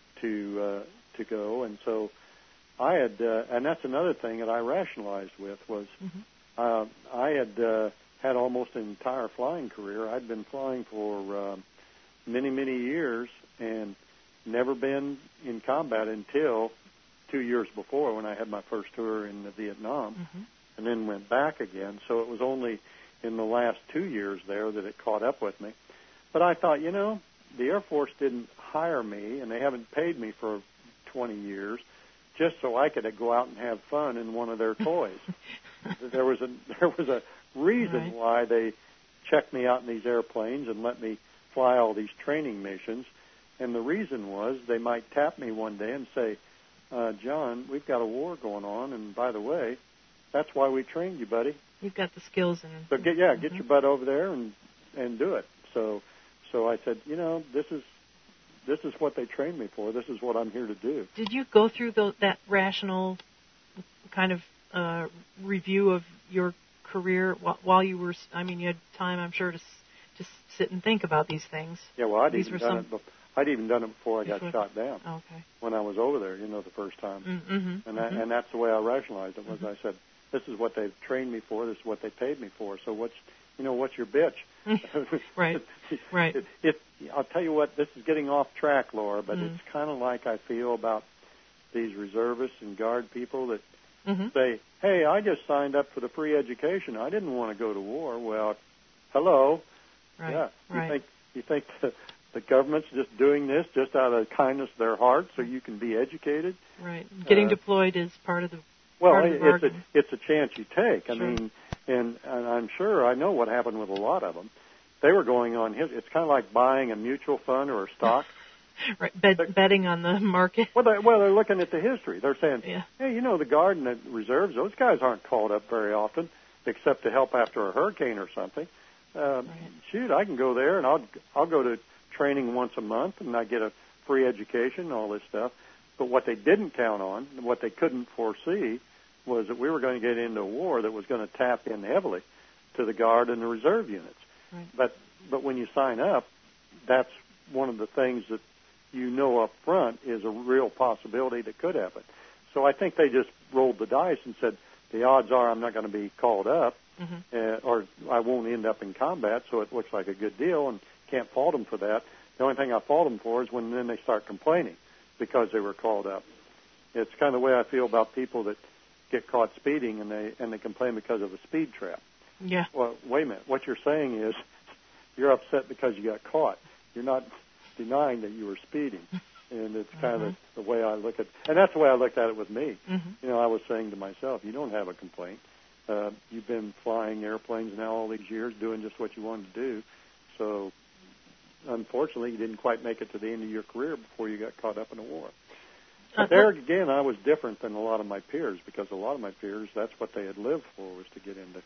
to uh, to go, and so I had, uh, and that's another thing that I rationalized with was mm-hmm. uh, I had uh, had almost an entire flying career. I'd been flying for uh, many, many years and never been in combat until two years before when I had my first tour in Vietnam, mm-hmm. and then went back again. So it was only in the last two years there that it caught up with me. But I thought, you know, the Air Force didn't hire me, and they haven't paid me for twenty years, just so I could go out and have fun in one of their toys. there was a there was a reason right. why they checked me out in these airplanes and let me fly all these training missions, and the reason was they might tap me one day and say, uh, John, we've got a war going on, and by the way, that's why we trained you, buddy. You've got the skills. And so get yeah, mm-hmm. get your butt over there and and do it. So so I said, you know, this is this is what they trained me for. This is what I'm here to do. Did you go through the, that rational kind of uh, review of your career while you were? I mean, you had time, I'm sure, to just sit and think about these things. Yeah, well, I'd these even done some... it. Before. I'd even done it before I got before... shot down. Okay. When I was over there, you know, the first time, mm-hmm. and that, mm-hmm. and that's the way I rationalized it. Was mm-hmm. I said, this is what they've trained me for. This is what they paid me for. So what's you know what's your bitch? right. Right. It, it, I'll tell you what. This is getting off track, Laura, but mm. it's kind of like I feel about these reservists and guard people that mm-hmm. say, "Hey, I just signed up for the free education. I didn't want to go to war." Well, hello. Right. Yeah. You right. think you think the, the government's just doing this just out of the kindness of their heart so you can be educated? Right. Getting uh, deployed is part of the well, part of the it's bargain. a it's a chance you take. I sure. mean, and, and I'm sure I know what happened with a lot of them. They were going on his. It's kind of like buying a mutual fund or a stock. right. Bet, betting on the market. Well, they, well, they're looking at the history. They're saying, yeah. hey, you know, the Guard and the reserves, those guys aren't called up very often, except to help after a hurricane or something. Uh, right. Shoot, I can go there and I'll I'll go to training once a month and I get a free education and all this stuff. But what they didn't count on, and what they couldn't foresee, was that we were going to get into a war that was going to tap in heavily to the Guard and the reserve units. Right. But but when you sign up, that's one of the things that you know up front is a real possibility that could happen. So I think they just rolled the dice and said, the odds are I'm not going to be called up, mm-hmm. uh, or I won't end up in combat, so it looks like a good deal, and can't fault them for that. The only thing I fault them for is when then they start complaining because they were called up. It's kind of the way I feel about people that get caught speeding and they and they complain because of a speed trap. Yeah. Well, wait a minute. What you're saying is you're upset because you got caught. You're not denying that you were speeding. And it's kind mm-hmm. of the, the way I look at it. And that's the way I looked at it with me. Mm-hmm. You know, I was saying to myself, you don't have a complaint. Uh, you've been flying airplanes now all these years doing just what you wanted to do. So, unfortunately, you didn't quite make it to the end of your career before you got caught up in a war. But there again, I was different than a lot of my peers because a lot of my peers, that's what they had lived for, was to get into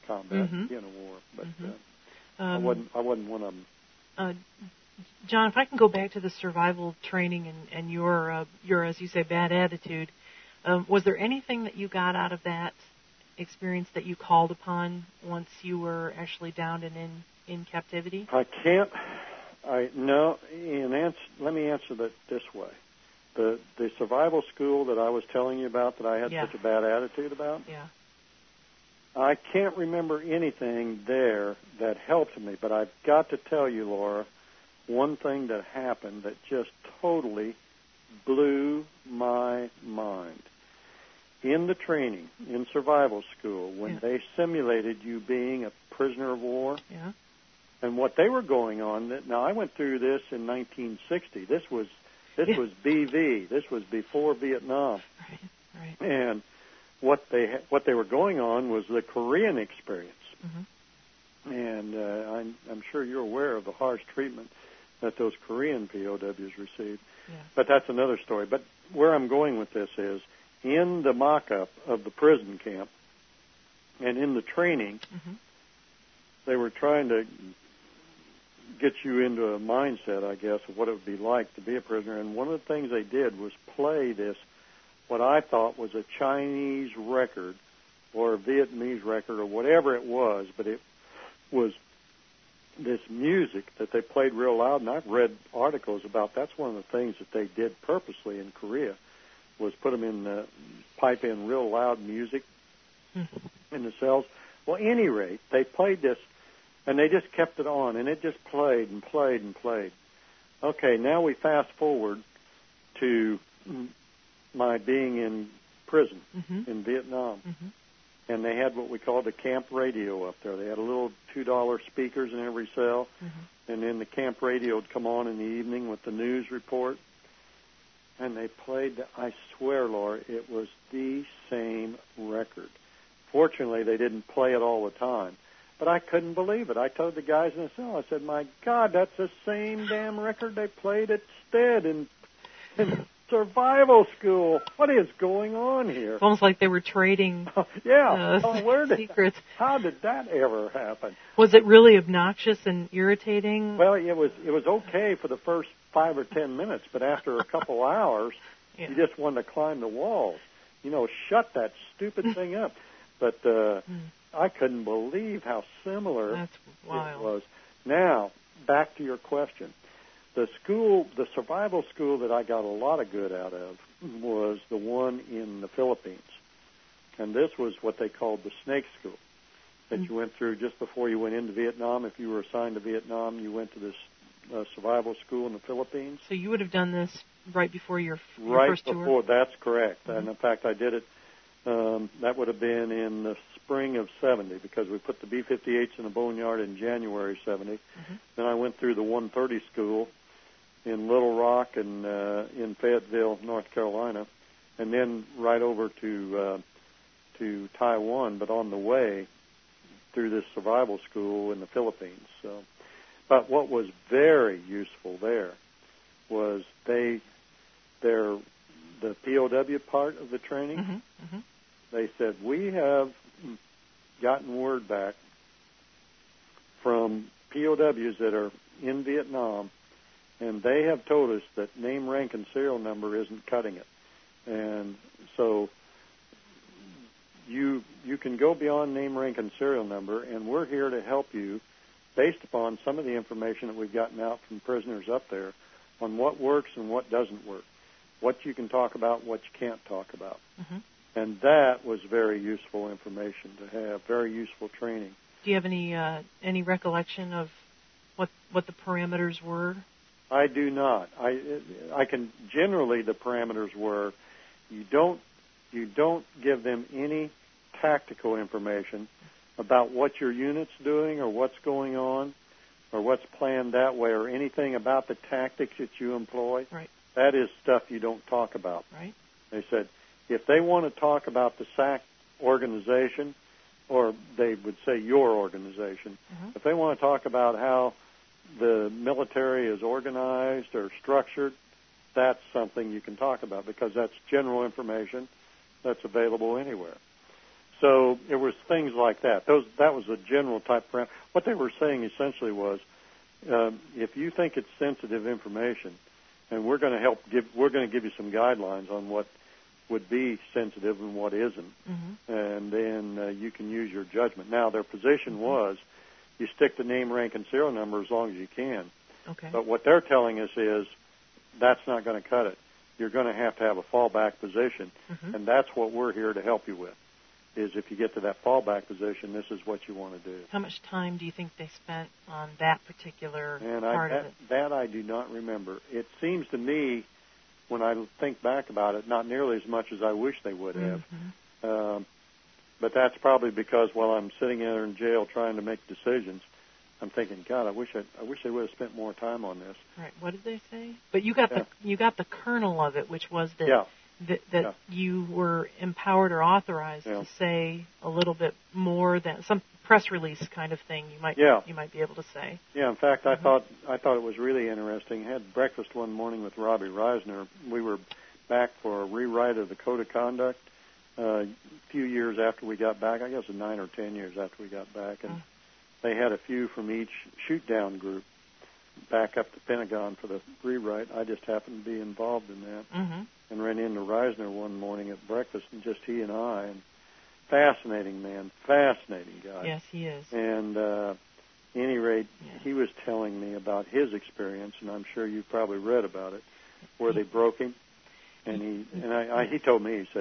combat, mm-hmm. being a war, but mm-hmm. uh, um, I wasn't. I wasn't one of them. Uh, John, if I can go back to the survival training and, and your uh, your, as you say, bad attitude, um, was there anything that you got out of that experience that you called upon once you were actually down and in, in captivity? I can't. I no. In answer, let me answer that this way. The the survival school that I was telling you about that I had yeah. such a bad attitude about. Yeah. I can't remember anything there that helped me, but I've got to tell you, Laura, one thing that happened that just totally blew my mind. In the training, in survival school, when yeah. they simulated you being a prisoner of war, yeah. and what they were going on, now I went through this in nineteen sixty. This was this yeah. was B V. This was before Vietnam. Right, right. And what they what they were going on was the Korean experience. Mm-hmm. And uh, I'm, I'm sure you're aware of the harsh treatment that those Korean P O Ws received. Yeah. But that's another story. But where I'm going with this is, in the mock-up of the prison camp and in the training, mm-hmm. they were trying to get you into a mindset, I guess, of what it would be like to be a prisoner. And one of the things they did was play this, what I thought was a Chinese record or a Vietnamese record or whatever it was, but it was this music that they played real loud. And I've read articles about that's one of the things that they did purposely in Korea, was put them in, uh, pipe in real loud music mm-hmm. in the cells. Well, at any rate, they played this, and they just kept it on, and it just played and played and played. Okay, now we fast forward to my being in prison mm-hmm. in Vietnam. Mm-hmm. And they had what we called a camp radio up there. They had a little two dollar speakers in every cell, mm-hmm. and then the camp radio would come on in the evening with the news report. And they played, the, I swear, Laura, it was the same record. Fortunately, they didn't play it all the time. But I couldn't believe it. I told the guys in the cell, I said, my God, that's the same damn record they played at Stead in, in survival school. What is going on here? It's almost like they were trading yeah. uh, oh, where did, secrets. How did that ever happen? Was it really obnoxious and irritating? Well, it was it was okay for the first five or ten minutes, but after a couple hours, yeah. you just wanted to climb the walls. You know, shut that stupid thing up. But uh, mm. I couldn't believe how similar That's wild. it was. Now, back to your question. The school, the survival school that I got a lot of good out of was the one in the Philippines. And this was what they called the Snake School that mm. you went through just before you went into Vietnam. If you were assigned to Vietnam, you went to this uh, survival school in the Philippines. So you would have done this right before your, your right first tour? Right before, that's correct. Mm-hmm. And, in fact, I did it, um, that would have been in the spring of seventy, because we put the B fifty-eights in the boneyard in January seventy. Mm-hmm. Then I went through the one thirty school in Little Rock and uh, in Fayetteville, North Carolina, and then right over to uh, to Taiwan, but on the way through this survival school in the Philippines. So, but what was very useful there was they their the P O W part of the training. Mm-hmm. Mm-hmm. They said, we have gotten word back from P O Ws that are in Vietnam, and they have told us that name, rank, and serial number isn't cutting it. And so you you can go beyond name, rank, and serial number, and we're here to help you based upon some of the information that we've gotten out from prisoners up there on what works and what doesn't work, what you can talk about, what you can't talk about. Mm-hmm. And that was very useful information to have, very useful training. Do you have any uh, any recollection of what what the parameters were? I do not. I I can generally the parameters were you don't you don't give them any tactical information about what your unit's doing or what's going on or what's planned that way or anything about the tactics that you employ. Right. That is stuff you don't talk about. Right. They said if they want to talk about the S A C organization, or they would say your organization, mm-hmm. if they want to talk about how the military is organized or structured, that's something you can talk about because that's general information that's available anywhere. So it was things like that. Those that was a general type of. What they were saying essentially was, uh, if you think it's sensitive information, and we're going to help give, we're going to give you some guidelines on what would be sensitive and what isn't, mm-hmm. and then uh, you can use your judgment. Now, their position mm-hmm. was, you stick the name, rank, and serial number as long as you can. Okay. But what they're telling us is, that's not going to cut it. You're going to have to have a fallback position, mm-hmm. and that's what we're here to help you with, is if you get to that fallback position, this is what you want to do. How much time do you think they spent on that particular and part I, that, of it? That I do not remember. It seems to me, when I think back about it, not nearly as much as I wish they would have. Mm-hmm. Um, but that's probably because while I'm sitting there in jail trying to make decisions, I'm thinking, God, I wish I, I wish they would have spent more time on this. Right. What did they say? But you got yeah. the you got the kernel of it, which was that yeah. that, that yeah. you were empowered or authorized yeah. to say a little bit more than some press release kind of thing. You might yeah. you might be able to say. Yeah. In fact, mm-hmm. I thought I thought it was really interesting. I had breakfast one morning with Robbie Reisner. We were back for a rewrite of the Code of Conduct uh, a few years after we got back. I guess nine or ten years after we got back, and. Mm. They had a few from each shoot-down group back up to Pentagon for the rewrite. I just happened to be involved in that mm-hmm. and ran into Reisner one morning at breakfast, and just he and I. And fascinating man, fascinating guy. Yes, he is. And uh, at any rate, yeah. he was telling me about his experience, and I'm sure you've probably read about it, where they broke him. And he and I, I, he told me, he said,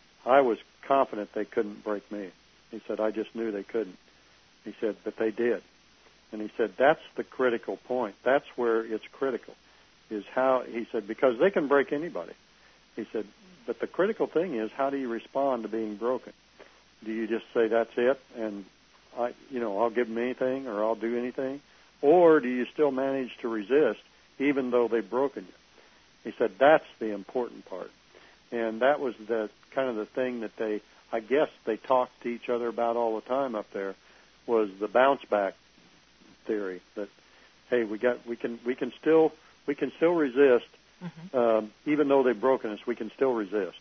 I was confident they couldn't break me. He said, I just knew they couldn't. He said, but they did. And he said, that's the critical point. That's where it's critical, is how, he said, because they can break anybody. He said, but the critical thing is, how do you respond to being broken? Do you just say, that's it, and, I, you know, I'll give them anything or I'll do anything? Or do you still manage to resist even though they've broken you? He said, that's the important part. And that was the kind of the thing that they, I guess they talked to each other about all the time up there, was the bounce back theory that, hey, we got we can we can still we can still resist mm-hmm. um, even though they've broken us, we can still resist,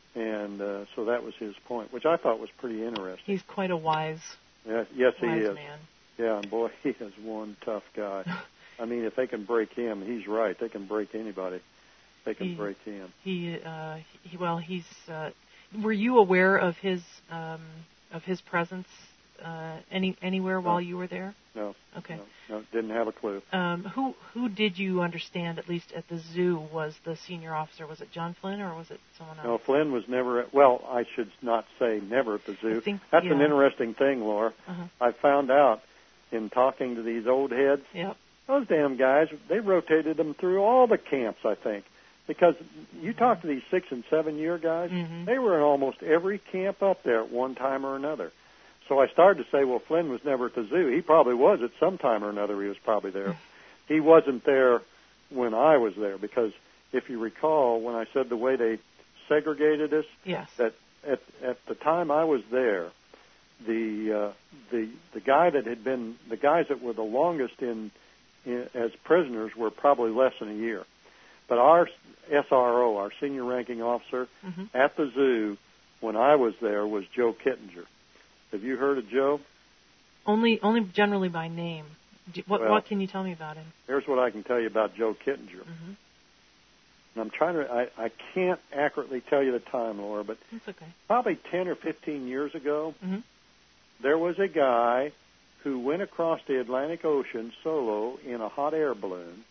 and uh, so that was his point, which I thought was pretty interesting. He's quite a wise, yeah, yes, wise he is. man. Yeah, and boy, he is one tough guy. I mean, if they can break him, he's right. They can break anybody. They can he, break him. He, uh, he well, he's. Uh, were you aware of his um, of his presence? Uh, any anywhere no. while you were there? No. Okay. No, no, didn't have a clue. Um, who who did you understand, at least at the zoo, was the senior officer? Was it John Flynn or was it someone else? No, Flynn was never. At, well, I should not say never at the zoo. Think, That's yeah. an interesting thing, Laura. Uh-huh. I found out in talking to these old heads. Yep. Those damn guys, they rotated them through all the camps, I think. Because you talk to these six and seven year guys, mm-hmm. they were in almost every camp up there at one time or another. So I started to say, well, Flynn was never at the zoo. He probably was at some time or another. He was probably there. He wasn't there when I was there because if you recall, when I said the way they segregated us, yes. that at at the time I was there, the uh, the the guy that had been the guys that were the longest in, in as prisoners were probably less than a year. But our S R O, our senior ranking officer mm-hmm. at the zoo when I was there was Joe Kittinger. Have you heard of Joe? Only only generally by name. Do, what, well, what can you tell me about him? Here's what I can tell you about Joe Kittinger. Mm-hmm. And I'm trying to, I, I can't accurately tell you the time, Laura, but That's okay. probably ten or fifteen years ago, mm-hmm. there was a guy who went across the Atlantic Ocean solo in a hot air balloon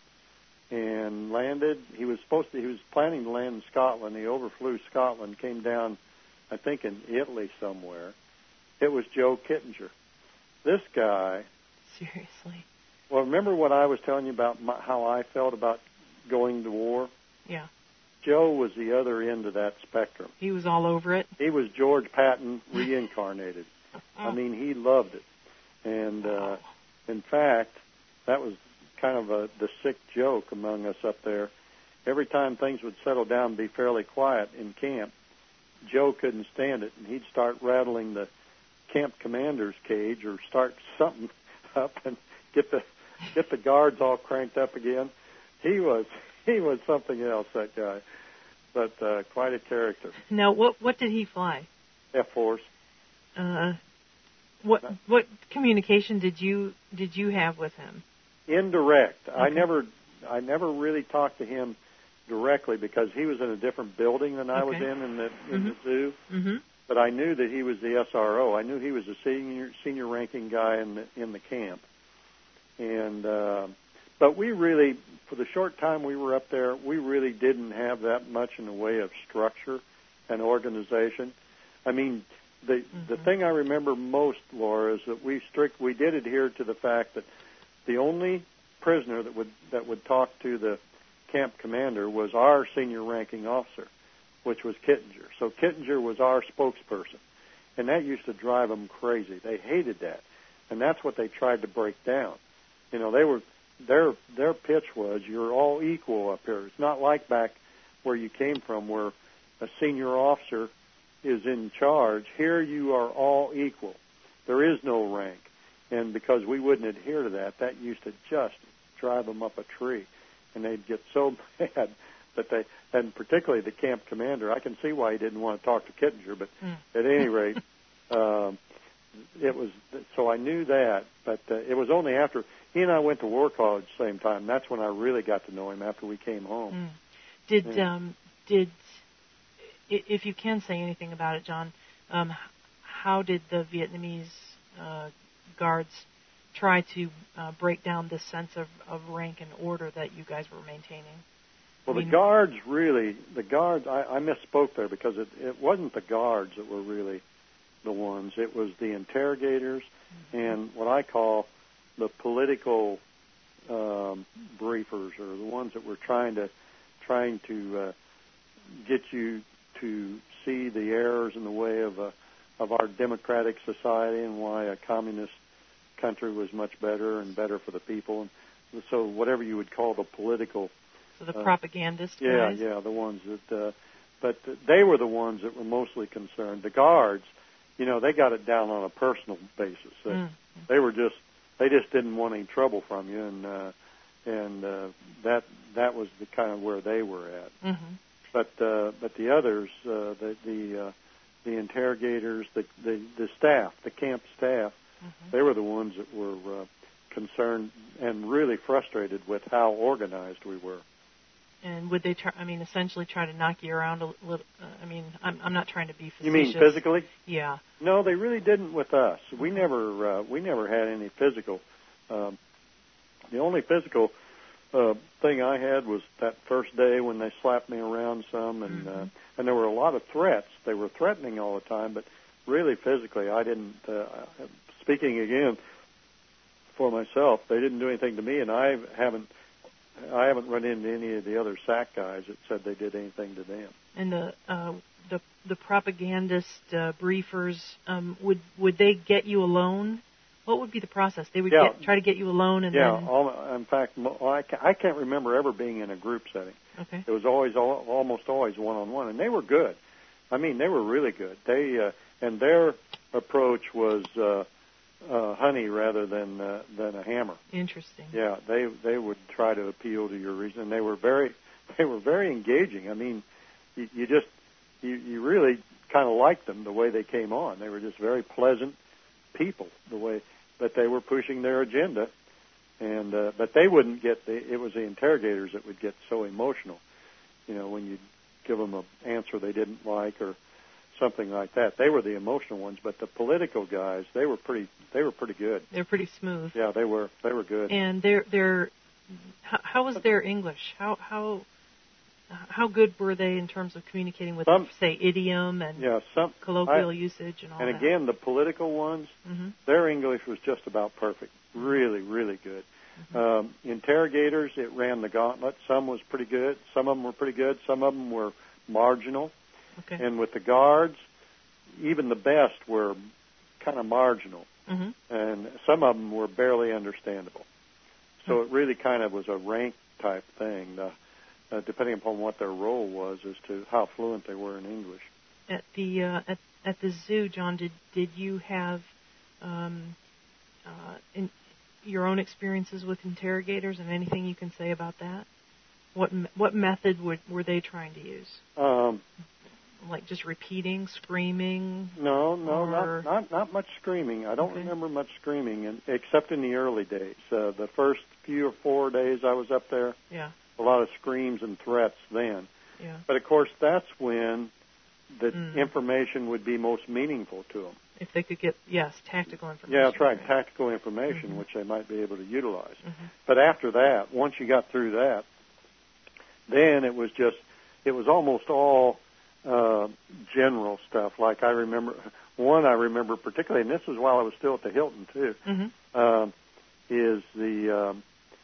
and landed. He was supposed to, he was planning to land in Scotland. He overflew Scotland, came down, I think, in Italy somewhere. It was Joe Kittinger. This guy. Seriously. Well, remember what I was telling you about my, how I felt about going to war? Yeah. Joe was the other end of that spectrum. He was all over it. He was George Patton reincarnated. I mean, he loved it. And, uh, in fact, that was kind of a, the sick joke among us up there. Every time things would settle down and be fairly quiet in camp, Joe couldn't stand it, and he'd start rattling the camp commander's cage or start something up and get the get the guards all cranked up again. He was he was something else, that guy, but uh, quite a character. Now, what what did he fly? F Force. uh, what what communication did you did you have with him? Indirect. Okay. I never I never really talked to him directly because he was in a different building than I Okay. was in in the in Mm-hmm. the zoo. Mm-hmm. But I knew that he was the S R O. I knew he was a senior senior ranking guy in the in the camp. And uh, but we really, for the short time we were up there, we really didn't have that much in the way of structure and organization. I mean, the mm-hmm. the thing I remember most, Laura, is that we strict we did adhere to the fact that the only prisoner that would that would talk to the camp commander was our senior ranking officer, which was Kittinger. So Kittinger was our spokesperson, and that used to drive them crazy. They hated that, and that's what they tried to break down. You know, they were their their pitch was, you're all equal up here. It's not like back where you came from, where a senior officer is in charge. Here you are all equal. There is no rank, and because we wouldn't adhere to that, that used to just drive them up a tree, and they'd get so mad. But they, and particularly the camp commander, I can see why he didn't want to talk to Kittinger, but mm. at any rate, um, it was, so I knew that, but uh, it was only after, he and I went to war college at the same time. That's when I really got to know him, after we came home. Mm. Did, yeah. um, did, if you can say anything about it, John, um, how did the Vietnamese uh, guards try to uh, break down this sense of, of rank and order that you guys were maintaining? Well, I mean, the guards really, the guards, I, I misspoke there because it, it wasn't the guards that were really the ones. It was the interrogators mm-hmm. and what I call the political um, briefers, or the ones that were trying to trying to uh, get you to see the errors in the way of a, of our democratic society and why a communist country was much better and better for the people. And so whatever you would call the political. So the uh, propagandist yeah, guys? Yeah, the ones that, uh, but they were the ones that were mostly concerned. The guards, you know, they got it down on a personal basis. They, mm. they were just, they just didn't want any trouble from you, and uh, and uh, that that was the kind of where they were at. Mm-hmm. But uh, but the others, uh, the the uh, the interrogators, the, the the staff, the camp staff, mm-hmm. they were the ones that were uh, concerned and really frustrated with how organized we were. And would they try, I mean, essentially try to knock you around a little? Uh, I mean, I'm, I'm not trying to be facetious. You mean physically? Yeah. No, they really didn't with us. We never, uh, we never had any physical. Um, the only physical uh, thing I had was that first day when they slapped me around some, and mm-hmm. uh, and there were a lot of threats. They were threatening all the time, but really physically, I didn't. Uh, speaking again for myself, they didn't do anything to me, and I haven't. I haven't run into any of the other S A C guys that said they did anything to them. And the uh, the the propagandist uh, briefers, um, would would they get you alone? What would be the process? They would yeah. get, try to get you alone, and yeah. then. Yeah. All, in fact, I can't, I can't remember ever being in a group setting. Okay. It was always all, almost always one on one, and they were good. I mean, they were really good. They uh, and their approach was. Uh, Uh, honey rather than uh, than a hammer. Interesting. Yeah, they they would try to appeal to your reason. And they were very they were very engaging. I mean, you, you just you, you really kind of liked them the way they came on. They were just very pleasant people. The way, but they were pushing their agenda, and uh, but they wouldn't get the. It was the interrogators that would get so emotional. You know, when you give them an answer they didn't like or something like that. They were the emotional ones, but the political guys, they were pretty they were pretty good. They're pretty smooth. Yeah, they were they were good. And they're they're how, how was their English? How how how good were they in terms of communicating with some, say idiom and yeah, some, colloquial I, usage and all and that? And again, the political ones, mm-hmm. their English was just about perfect. Really, really good. Mm-hmm. Um, interrogators, it ran the gauntlet. Some was pretty good. Some of them were pretty good. Some of them were marginal. Okay. And with the guards, even the best were kind of marginal, mm-hmm. and some of them were barely understandable. So mm-hmm. it really kind of was a rank type thing, uh, uh, depending upon what their role was as to how fluent they were in English. At the uh, at at the zoo, John, did did you have um, uh, in your own experiences with interrogators, and anything you can say about that? What what method would, were they trying to use? Um, like just repeating, screaming? No, no, or... not, not not much screaming. I don't okay. remember much screaming, in, except in the early days. Uh, the first few or four days I was up there, yeah. a lot of screams and threats then. Yeah. But, of course, that's when the mm. information would be most meaningful to them. If they could get, yes, tactical information. Yeah, that's right, right. tactical information, mm-hmm. which they might be able to utilize. Mm-hmm. But after that, once you got through that, then it was just, it was almost all uh, general stuff. Like I remember, one I remember particularly, and this was while I was still at the Hilton, too, mm-hmm. uh, is the, um,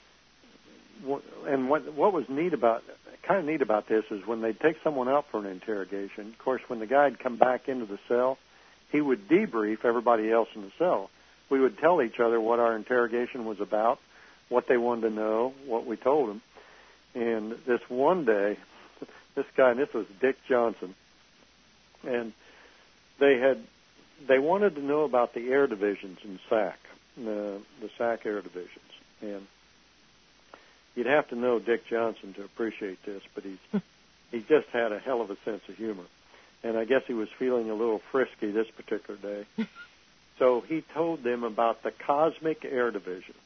and what, what was neat about, kind of neat about this is when they'd take someone out for an interrogation, of course, when the guy'd come back into the cell, he would debrief everybody else in the cell. We would tell each other what our interrogation was about, what they wanted to know, what we told them. And this one day, this guy, and this was Dick Johnson, and they had, they wanted to know about the air divisions in S A C, the, the S A C air divisions. And you'd have to know Dick Johnson to appreciate this, but he's, he just had a hell of a sense of humor. And I guess he was feeling a little frisky this particular day. So he told them about the Cosmic Air Division.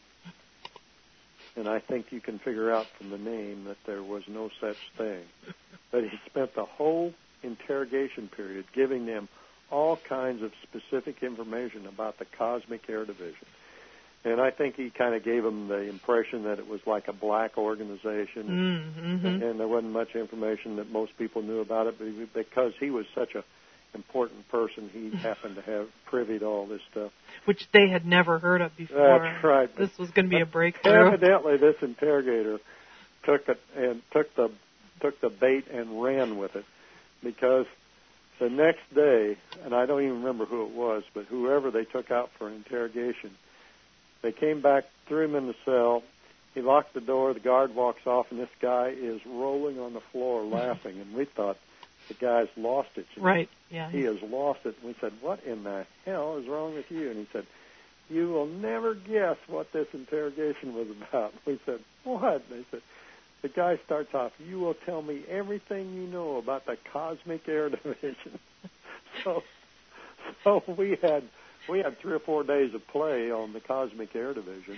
And I think you can figure out from the name that there was no such thing. But he spent the whole interrogation period giving them all kinds of specific information about the Cosmic Air Division. And I think he kind of gave them the impression that it was like a black organization, mm-hmm. and, and there wasn't much information that most people knew about it. But because he was such a important person, he happened to have privy to all this stuff, which they had never heard of before. That's right. This was going to be a breakthrough. Evidently, this interrogator took it and took the took the bait and ran with it, because the next day, and I don't even remember who it was, but whoever they took out for an interrogation. They came back, threw him in the cell. He locked the door. The guard walks off, and this guy is rolling on the floor laughing. And we thought the guy's lost it. Right, yeah. He has lost it. And we said, what in the hell is wrong with you? And he said, you will never guess what this interrogation was about. We said, what? And they said, the guy starts off, you will tell me everything you know about the Cosmic Air Division. so, so we had... We had three or four days of play on the Cosmic Air Division.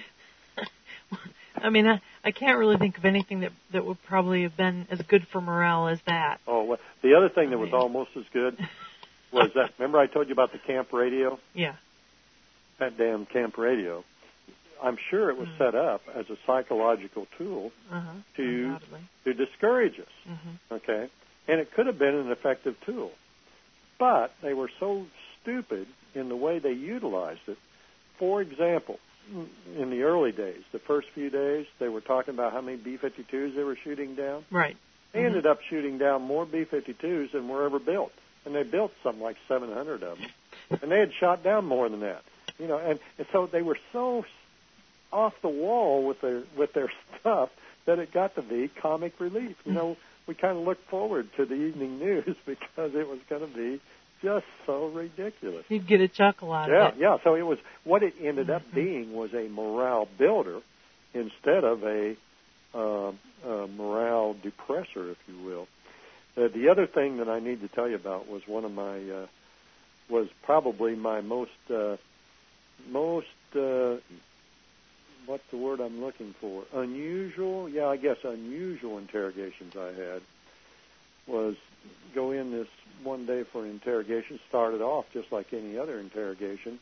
I mean, I, I can't really think of anything that that would probably have been as good for morale as that. Oh, well, the other thing that was almost as good was that, remember I told you about the camp radio? Yeah. That damn camp radio. I'm sure it was mm-hmm. set up as a psychological tool uh-huh. to to discourage us, mm-hmm. okay? And it could have been an effective tool. But they were so stupid in the way they utilized it. For example, in the early days, the first few days, they were talking about how many B fifty-twos they were shooting down. Right. They mm-hmm. ended up shooting down more B fifty-twos than were ever built. And they built something like seven hundred of them. And they had shot down more than that. You know, and, and so they were so off the wall with their with their stuff that it got to be comic relief. You know, we kind of looked forward to the evening news because it was going to be just so ridiculous. You'd get a chuckle out yeah, of it. Yeah, yeah. So it was, what it ended mm-hmm. up being was a morale builder instead of a, uh, a morale depressor, if you will. Uh, the other thing that I need to tell you about was one of my, uh, was probably my most, uh, most, uh, what's the word I'm looking for? Unusual, yeah, I guess unusual interrogations I had was go in this one day for an interrogation, started off just like any other interrogation.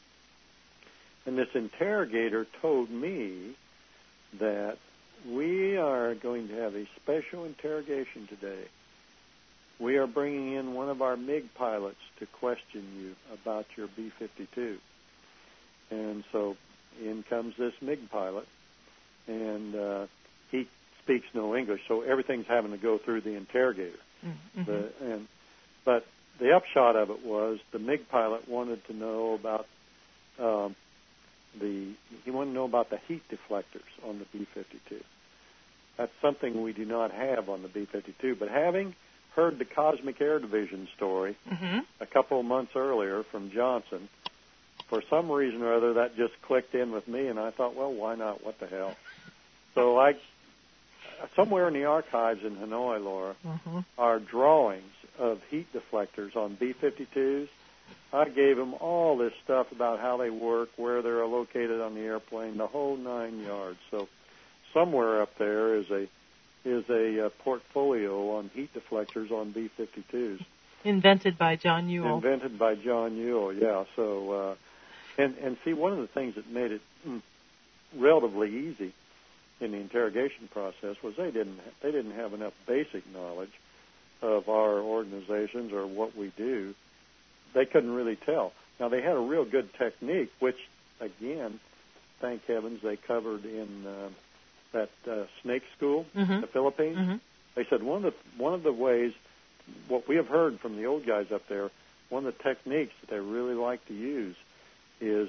And this interrogator told me that we are going to have a special interrogation today. We are bringing in one of our MiG pilots to question you about your B fifty-two. And so in comes this MiG pilot, and uh, he speaks no English, so everything's having to go through the interrogator. Mm-hmm. The, and But the upshot of it was the MiG pilot wanted to know about um, the, he wanted to know about the heat deflectors on the B fifty-two. That's something we do not have on the B fifty-two, but having heard the Cosmic Air Division story mm-hmm. a couple of months earlier from Johnson, for some reason or other that just clicked in with me, and I thought, well, why not? What the hell? So I, somewhere in the archives in Hanoi, Laura, mm-hmm. are drawings of heat deflectors on B fifty-twos. I gave them all this stuff about how they work, where they're located on the airplane, the whole nine yards. So somewhere up there is a is a uh, portfolio on heat deflectors on B fifty-twos. Invented by John Ewell. Invented by John Ewell, yeah. So, uh, and and see, one of the things that made it mm, relatively easy in the interrogation process was they didn't they didn't have enough basic knowledge of our organizations or what we do. They couldn't really tell. Now, they had a real good technique, which, again, thank heavens, they covered in uh, that uh, snake school mm-hmm. in the Philippines. Mm-hmm. They said one of the one of the ways, what we have heard from the old guys up there, one of the techniques that they really like to use is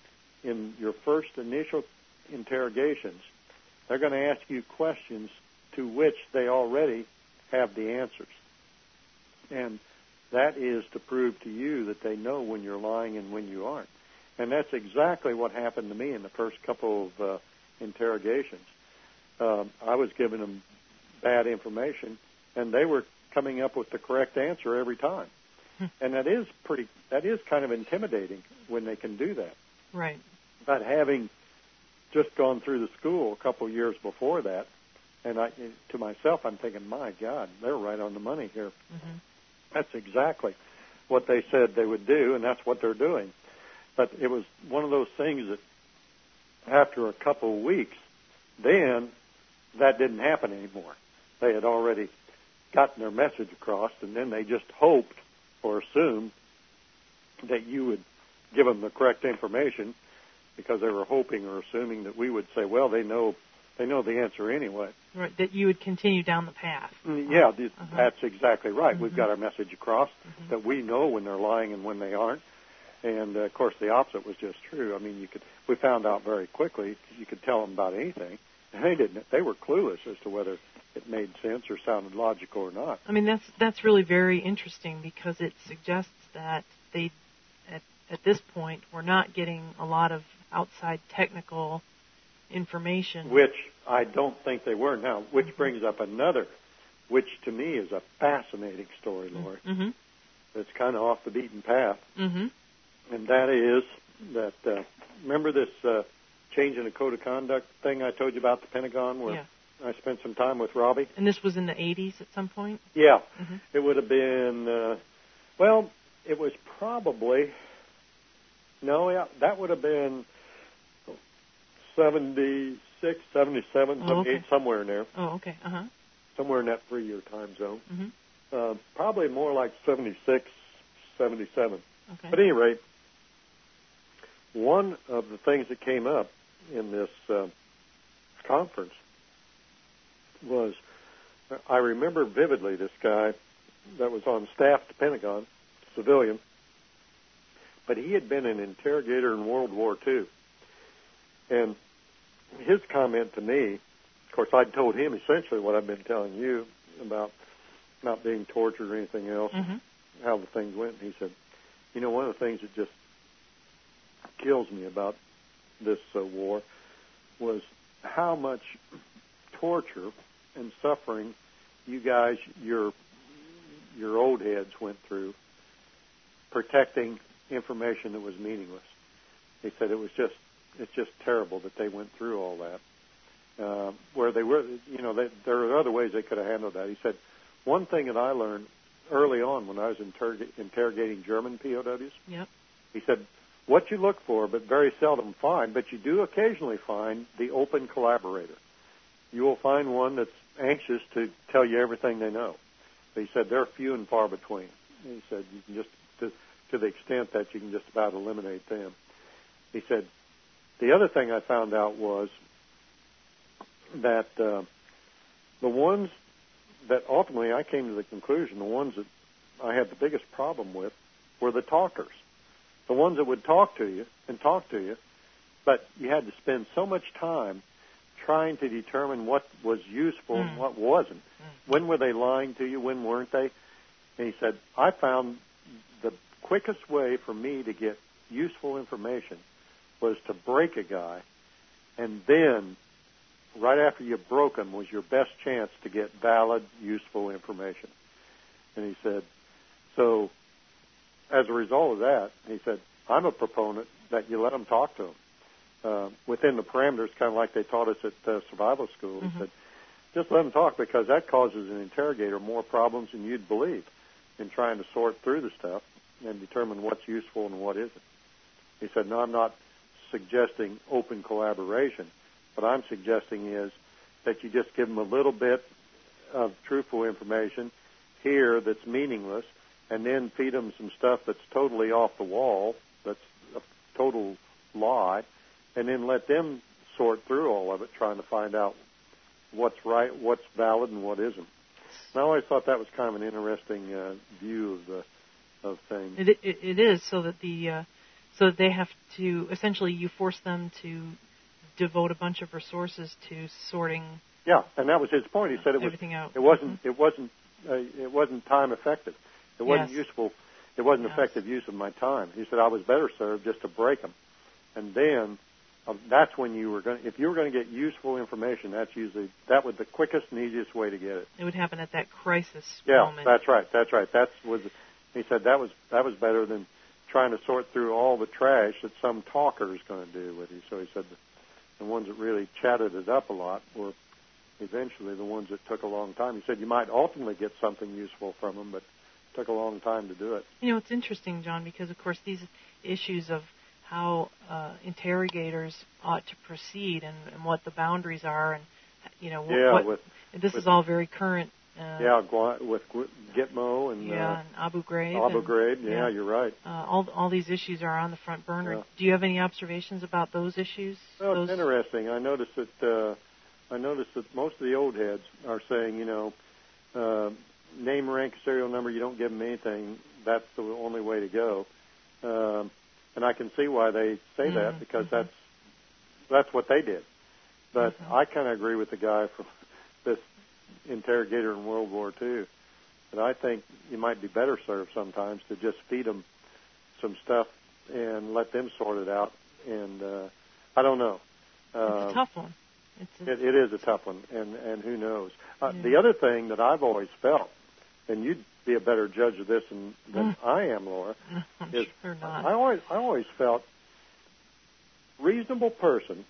in your first initial interrogations, they're going to ask you questions to which they already have the answers. And that is to prove to you that they know when you're lying and when you aren't. And that's exactly what happened to me in the first couple of uh, interrogations. Um, I was giving them bad information, and they were coming up with the correct answer every time. Hmm. And that is pretty, that is kind of intimidating when they can do that. Right. But having just gone through the school a couple of years before that, and I, to myself, I'm thinking, my God, they're right on the money here. Mm-hmm. That's exactly what they said they would do, and that's what they're doing. But it was one of those things that after a couple of weeks, then that didn't happen anymore. They had already gotten their message across, and then they just hoped or assumed that you would give them the correct information because they were hoping or assuming that we would say, well, they know they know the answer anyway. Right, that you would continue down the path. Yeah, uh-huh. That's exactly right. Mm-hmm. We've got our message across mm-hmm. that we know when they're lying and when they aren't. And, uh, of course, the opposite was just true. I mean, you could we found out very quickly you could tell them about anything, and they didn't. They were clueless as to whether it made sense or sounded logical or not. I mean, that's that's really very interesting because it suggests that they, at, at this point, were not getting a lot of outside technical information. Which I don't think they were. Now, which mm-hmm. brings up another, which to me is a fascinating story, Lori. Mm-hmm. It's kind of off the beaten path. Mm-hmm. And that is that, uh, remember this uh, change in the code of conduct thing I told you about the Pentagon where yeah. I spent some time with Robbie? And this was in the eighties at some point? Yeah. Mm-hmm. It would have been, uh, well, it was probably, no, yeah, that would have been seventy-six, seventy-seven, oh, seventy-eight, okay. somewhere in there. Oh, okay. Uh-huh. Somewhere in that three-year time zone. Mm-hmm. Uh, probably more like seventy-six, seventy-seven. Okay. But at any rate, one of the things that came up in this uh, conference was, I remember vividly this guy that was on staff at the Pentagon, civilian, but he had been an interrogator in World War Two. And his comment to me, of course, I'd told him essentially what I've been telling you about not being tortured or anything else, mm-hmm. how the things went. And he said, you know, one of the things that just kills me about this uh, war was how much torture and suffering you guys, your your old heads went through protecting information that was meaningless. He said it was just, it's just terrible that they went through all that. Uh, where they were, you know, they, there are other ways they could have handled that. He said, one thing that I learned early on when I was interrog- interrogating German P O Ws, yep. he said, what you look for, but very seldom find, but you do occasionally find the open collaborator. You will find one that's anxious to tell you everything they know. But he said they're few and far between. He said you can just, to, to the extent that you can just about eliminate them. He said, the other thing I found out was that uh, the ones that ultimately I came to the conclusion, the ones that I had the biggest problem with were the talkers, the ones that would talk to you and talk to you, but you had to spend so much time trying to determine what was useful mm. and what wasn't. Mm. When were they lying to you? When weren't they? And he said, I found the quickest way for me to get useful information was to break a guy and then right after you broke them was your best chance to get valid, useful information. And he said, so as a result of that, he said, I'm a proponent that you let them talk to them. Uh, within the parameters, kind of like they taught us at uh, survival school. Mm-hmm. He said, just let them talk, because that causes an interrogator more problems than you'd believe in trying to sort through the stuff and determine what's useful and what isn't. He said, no, I'm not suggesting open collaboration. What I'm suggesting is that you just give them a little bit of truthful information here that's meaningless, and then feed them some stuff that's totally off the wall, that's a total lie, and then let them sort through all of it, trying to find out what's right, what's valid, and what isn't. And I always thought that was kind of an interesting uh, view of the of things. It, it, it is, so that the uh, so that they have to, essentially, you force them to devote a bunch of resources to sorting. Yeah, and that was his point. He said it was out. it wasn't Mm-hmm. it wasn't uh, it wasn't time effective. It wasn't yes. useful. It wasn't yes. effective use of my time. He said I was better served just to break them, and then uh, that's when you were going. If you were going to get useful information, that's usually that was the quickest and easiest way to get it. It would happen at that crisis yeah, moment. that's right. That's right. That's was. He said that was that was better than trying to sort through all the trash that some talker is going to do with you. So he said the, the ones that really chatted it up a lot were eventually the ones that took a long time. He said you might ultimately get something useful from them, but it took a long time to do it. You know, it's interesting, John, because, of course, these issues of how uh, interrogators ought to proceed and, and what the boundaries are, and, you know, yeah, what, with, this with, is all very current. Uh, yeah, with Gitmo and, yeah, uh, and Abu Ghraib. Abu and, Ghraib, yeah, yeah, you're right. Uh, all all these issues are on the front burner. Yeah. Do you have any observations about those issues? Well, those... it's interesting. I noticed that uh, I noticed that most of the old heads are saying, you know, uh, name, rank, serial number. You don't give them anything. That's the only way to go. Um, and I can see why they say mm-hmm. that, because mm-hmm. that's that's what they did. But mm-hmm. I kind of agree with the guy from this interrogator in World War Two. But I think you might be better served sometimes to just feed them some stuff and let them sort it out. And uh, I don't know. Uh, it's a tough one. It's a... It, it is a tough one, and, and who knows. Uh, yeah. The other thing that I've always felt, and you'd be a better judge of this than, than mm. I am, Laura, no, I'm is sure not. I always I always felt reasonable person.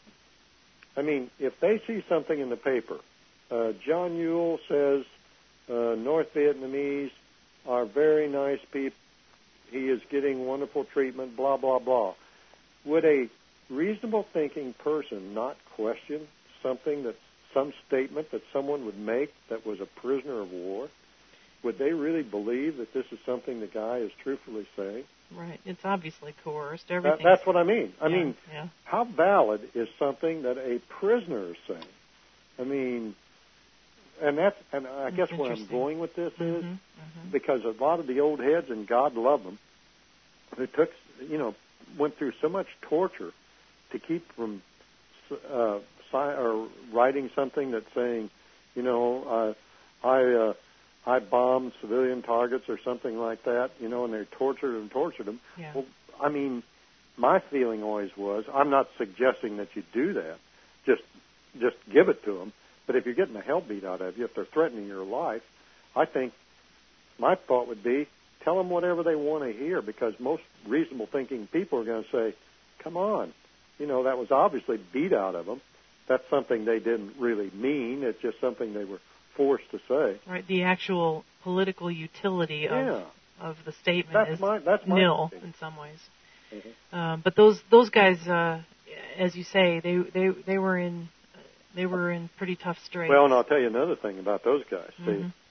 I mean, if they see something in the paper, uh, John Ewell says uh, North Vietnamese are very nice people. He is getting wonderful treatment, blah, blah, blah. Would a reasonable thinking person not question something, that some statement that someone would make that was a prisoner of war? Would they really believe that this is something the guy is truthfully saying? Right. It's obviously coerced. Everything. That, that's what I mean. I yeah, mean, yeah. how valid is something that a prisoner is saying? I mean, and that's, and I that's guess where I'm going with this mm-hmm, is mm-hmm. because a lot of the old heads, and God love them, who took, you know, went through so much torture to keep from uh, si- or writing something that's saying, you know, uh, I uh, I bombed civilian targets or something like that, you know, and they tortured and tortured them. Yeah. Well, I mean, my feeling always was, I'm not suggesting that you do that. Just just give it to them. But if you're getting the hell beat out of you, if they're threatening your life, I think my thought would be, tell them whatever they want to hear, because most reasonable thinking people are going to say, come on, you know, that was obviously beat out of them. That's something they didn't really mean. It's just something they were forced to say. Right. The actual political utility of yeah. of the statement that's is my, that's my nil thinking. in some ways. Mm-hmm. Um, but those those guys, uh, as you say, they they they were in they were in pretty tough straits. Well, and I'll tell you another thing about those guys. Mm-hmm. See,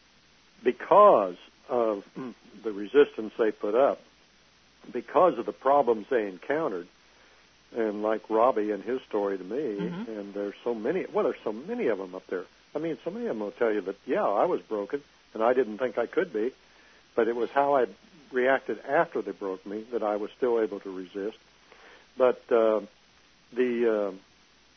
because of the resistance they put up, because of the problems they encountered, and like Robbie and his story to me, mm-hmm. and there's so many, well, there's so many of them up there. I mean, so many of them will tell you that, yeah, I was broken, and I didn't think I could be, but it was how I reacted after they broke me that I was still able to resist. But uh, the uh,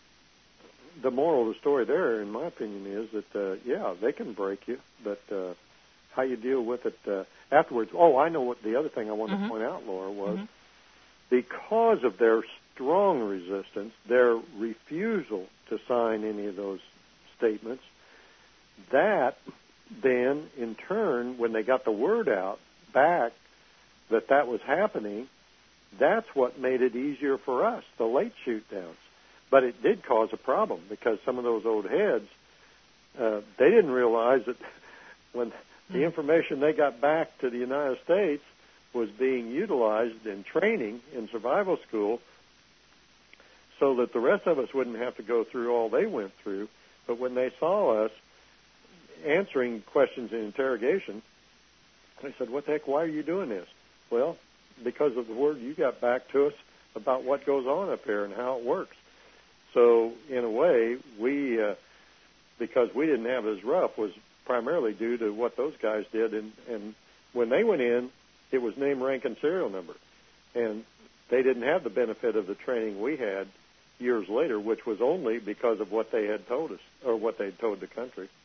the moral of the story there, in my opinion, is that, uh, yeah, they can break you, but uh, how you deal with it uh, afterwards. Oh, I know what the other thing I wanted mm-hmm. to point out, Laura, was mm-hmm. because of their strong resistance, their refusal to sign any of those statements, that then, in turn, when they got the word out back that that was happening, that's what made it easier for us, the late shoot-downs. But it did cause a problem because some of those old heads, uh, they didn't realize that when the information they got back to the United States was being utilized in training in survival school so that the rest of us wouldn't have to go through all they went through. But when they saw us answering questions in interrogation, they said, what the heck, why are you doing this? Well, because of the word you got back to us about what goes on up here and how it works. So, in a way, we, uh, because we didn't have it as rough, was primarily due to what those guys did. And, and when they went in, it was name, rank, and serial number. And they didn't have the benefit of the training we had years later, which was only because of what they had told us, or what they had told the country.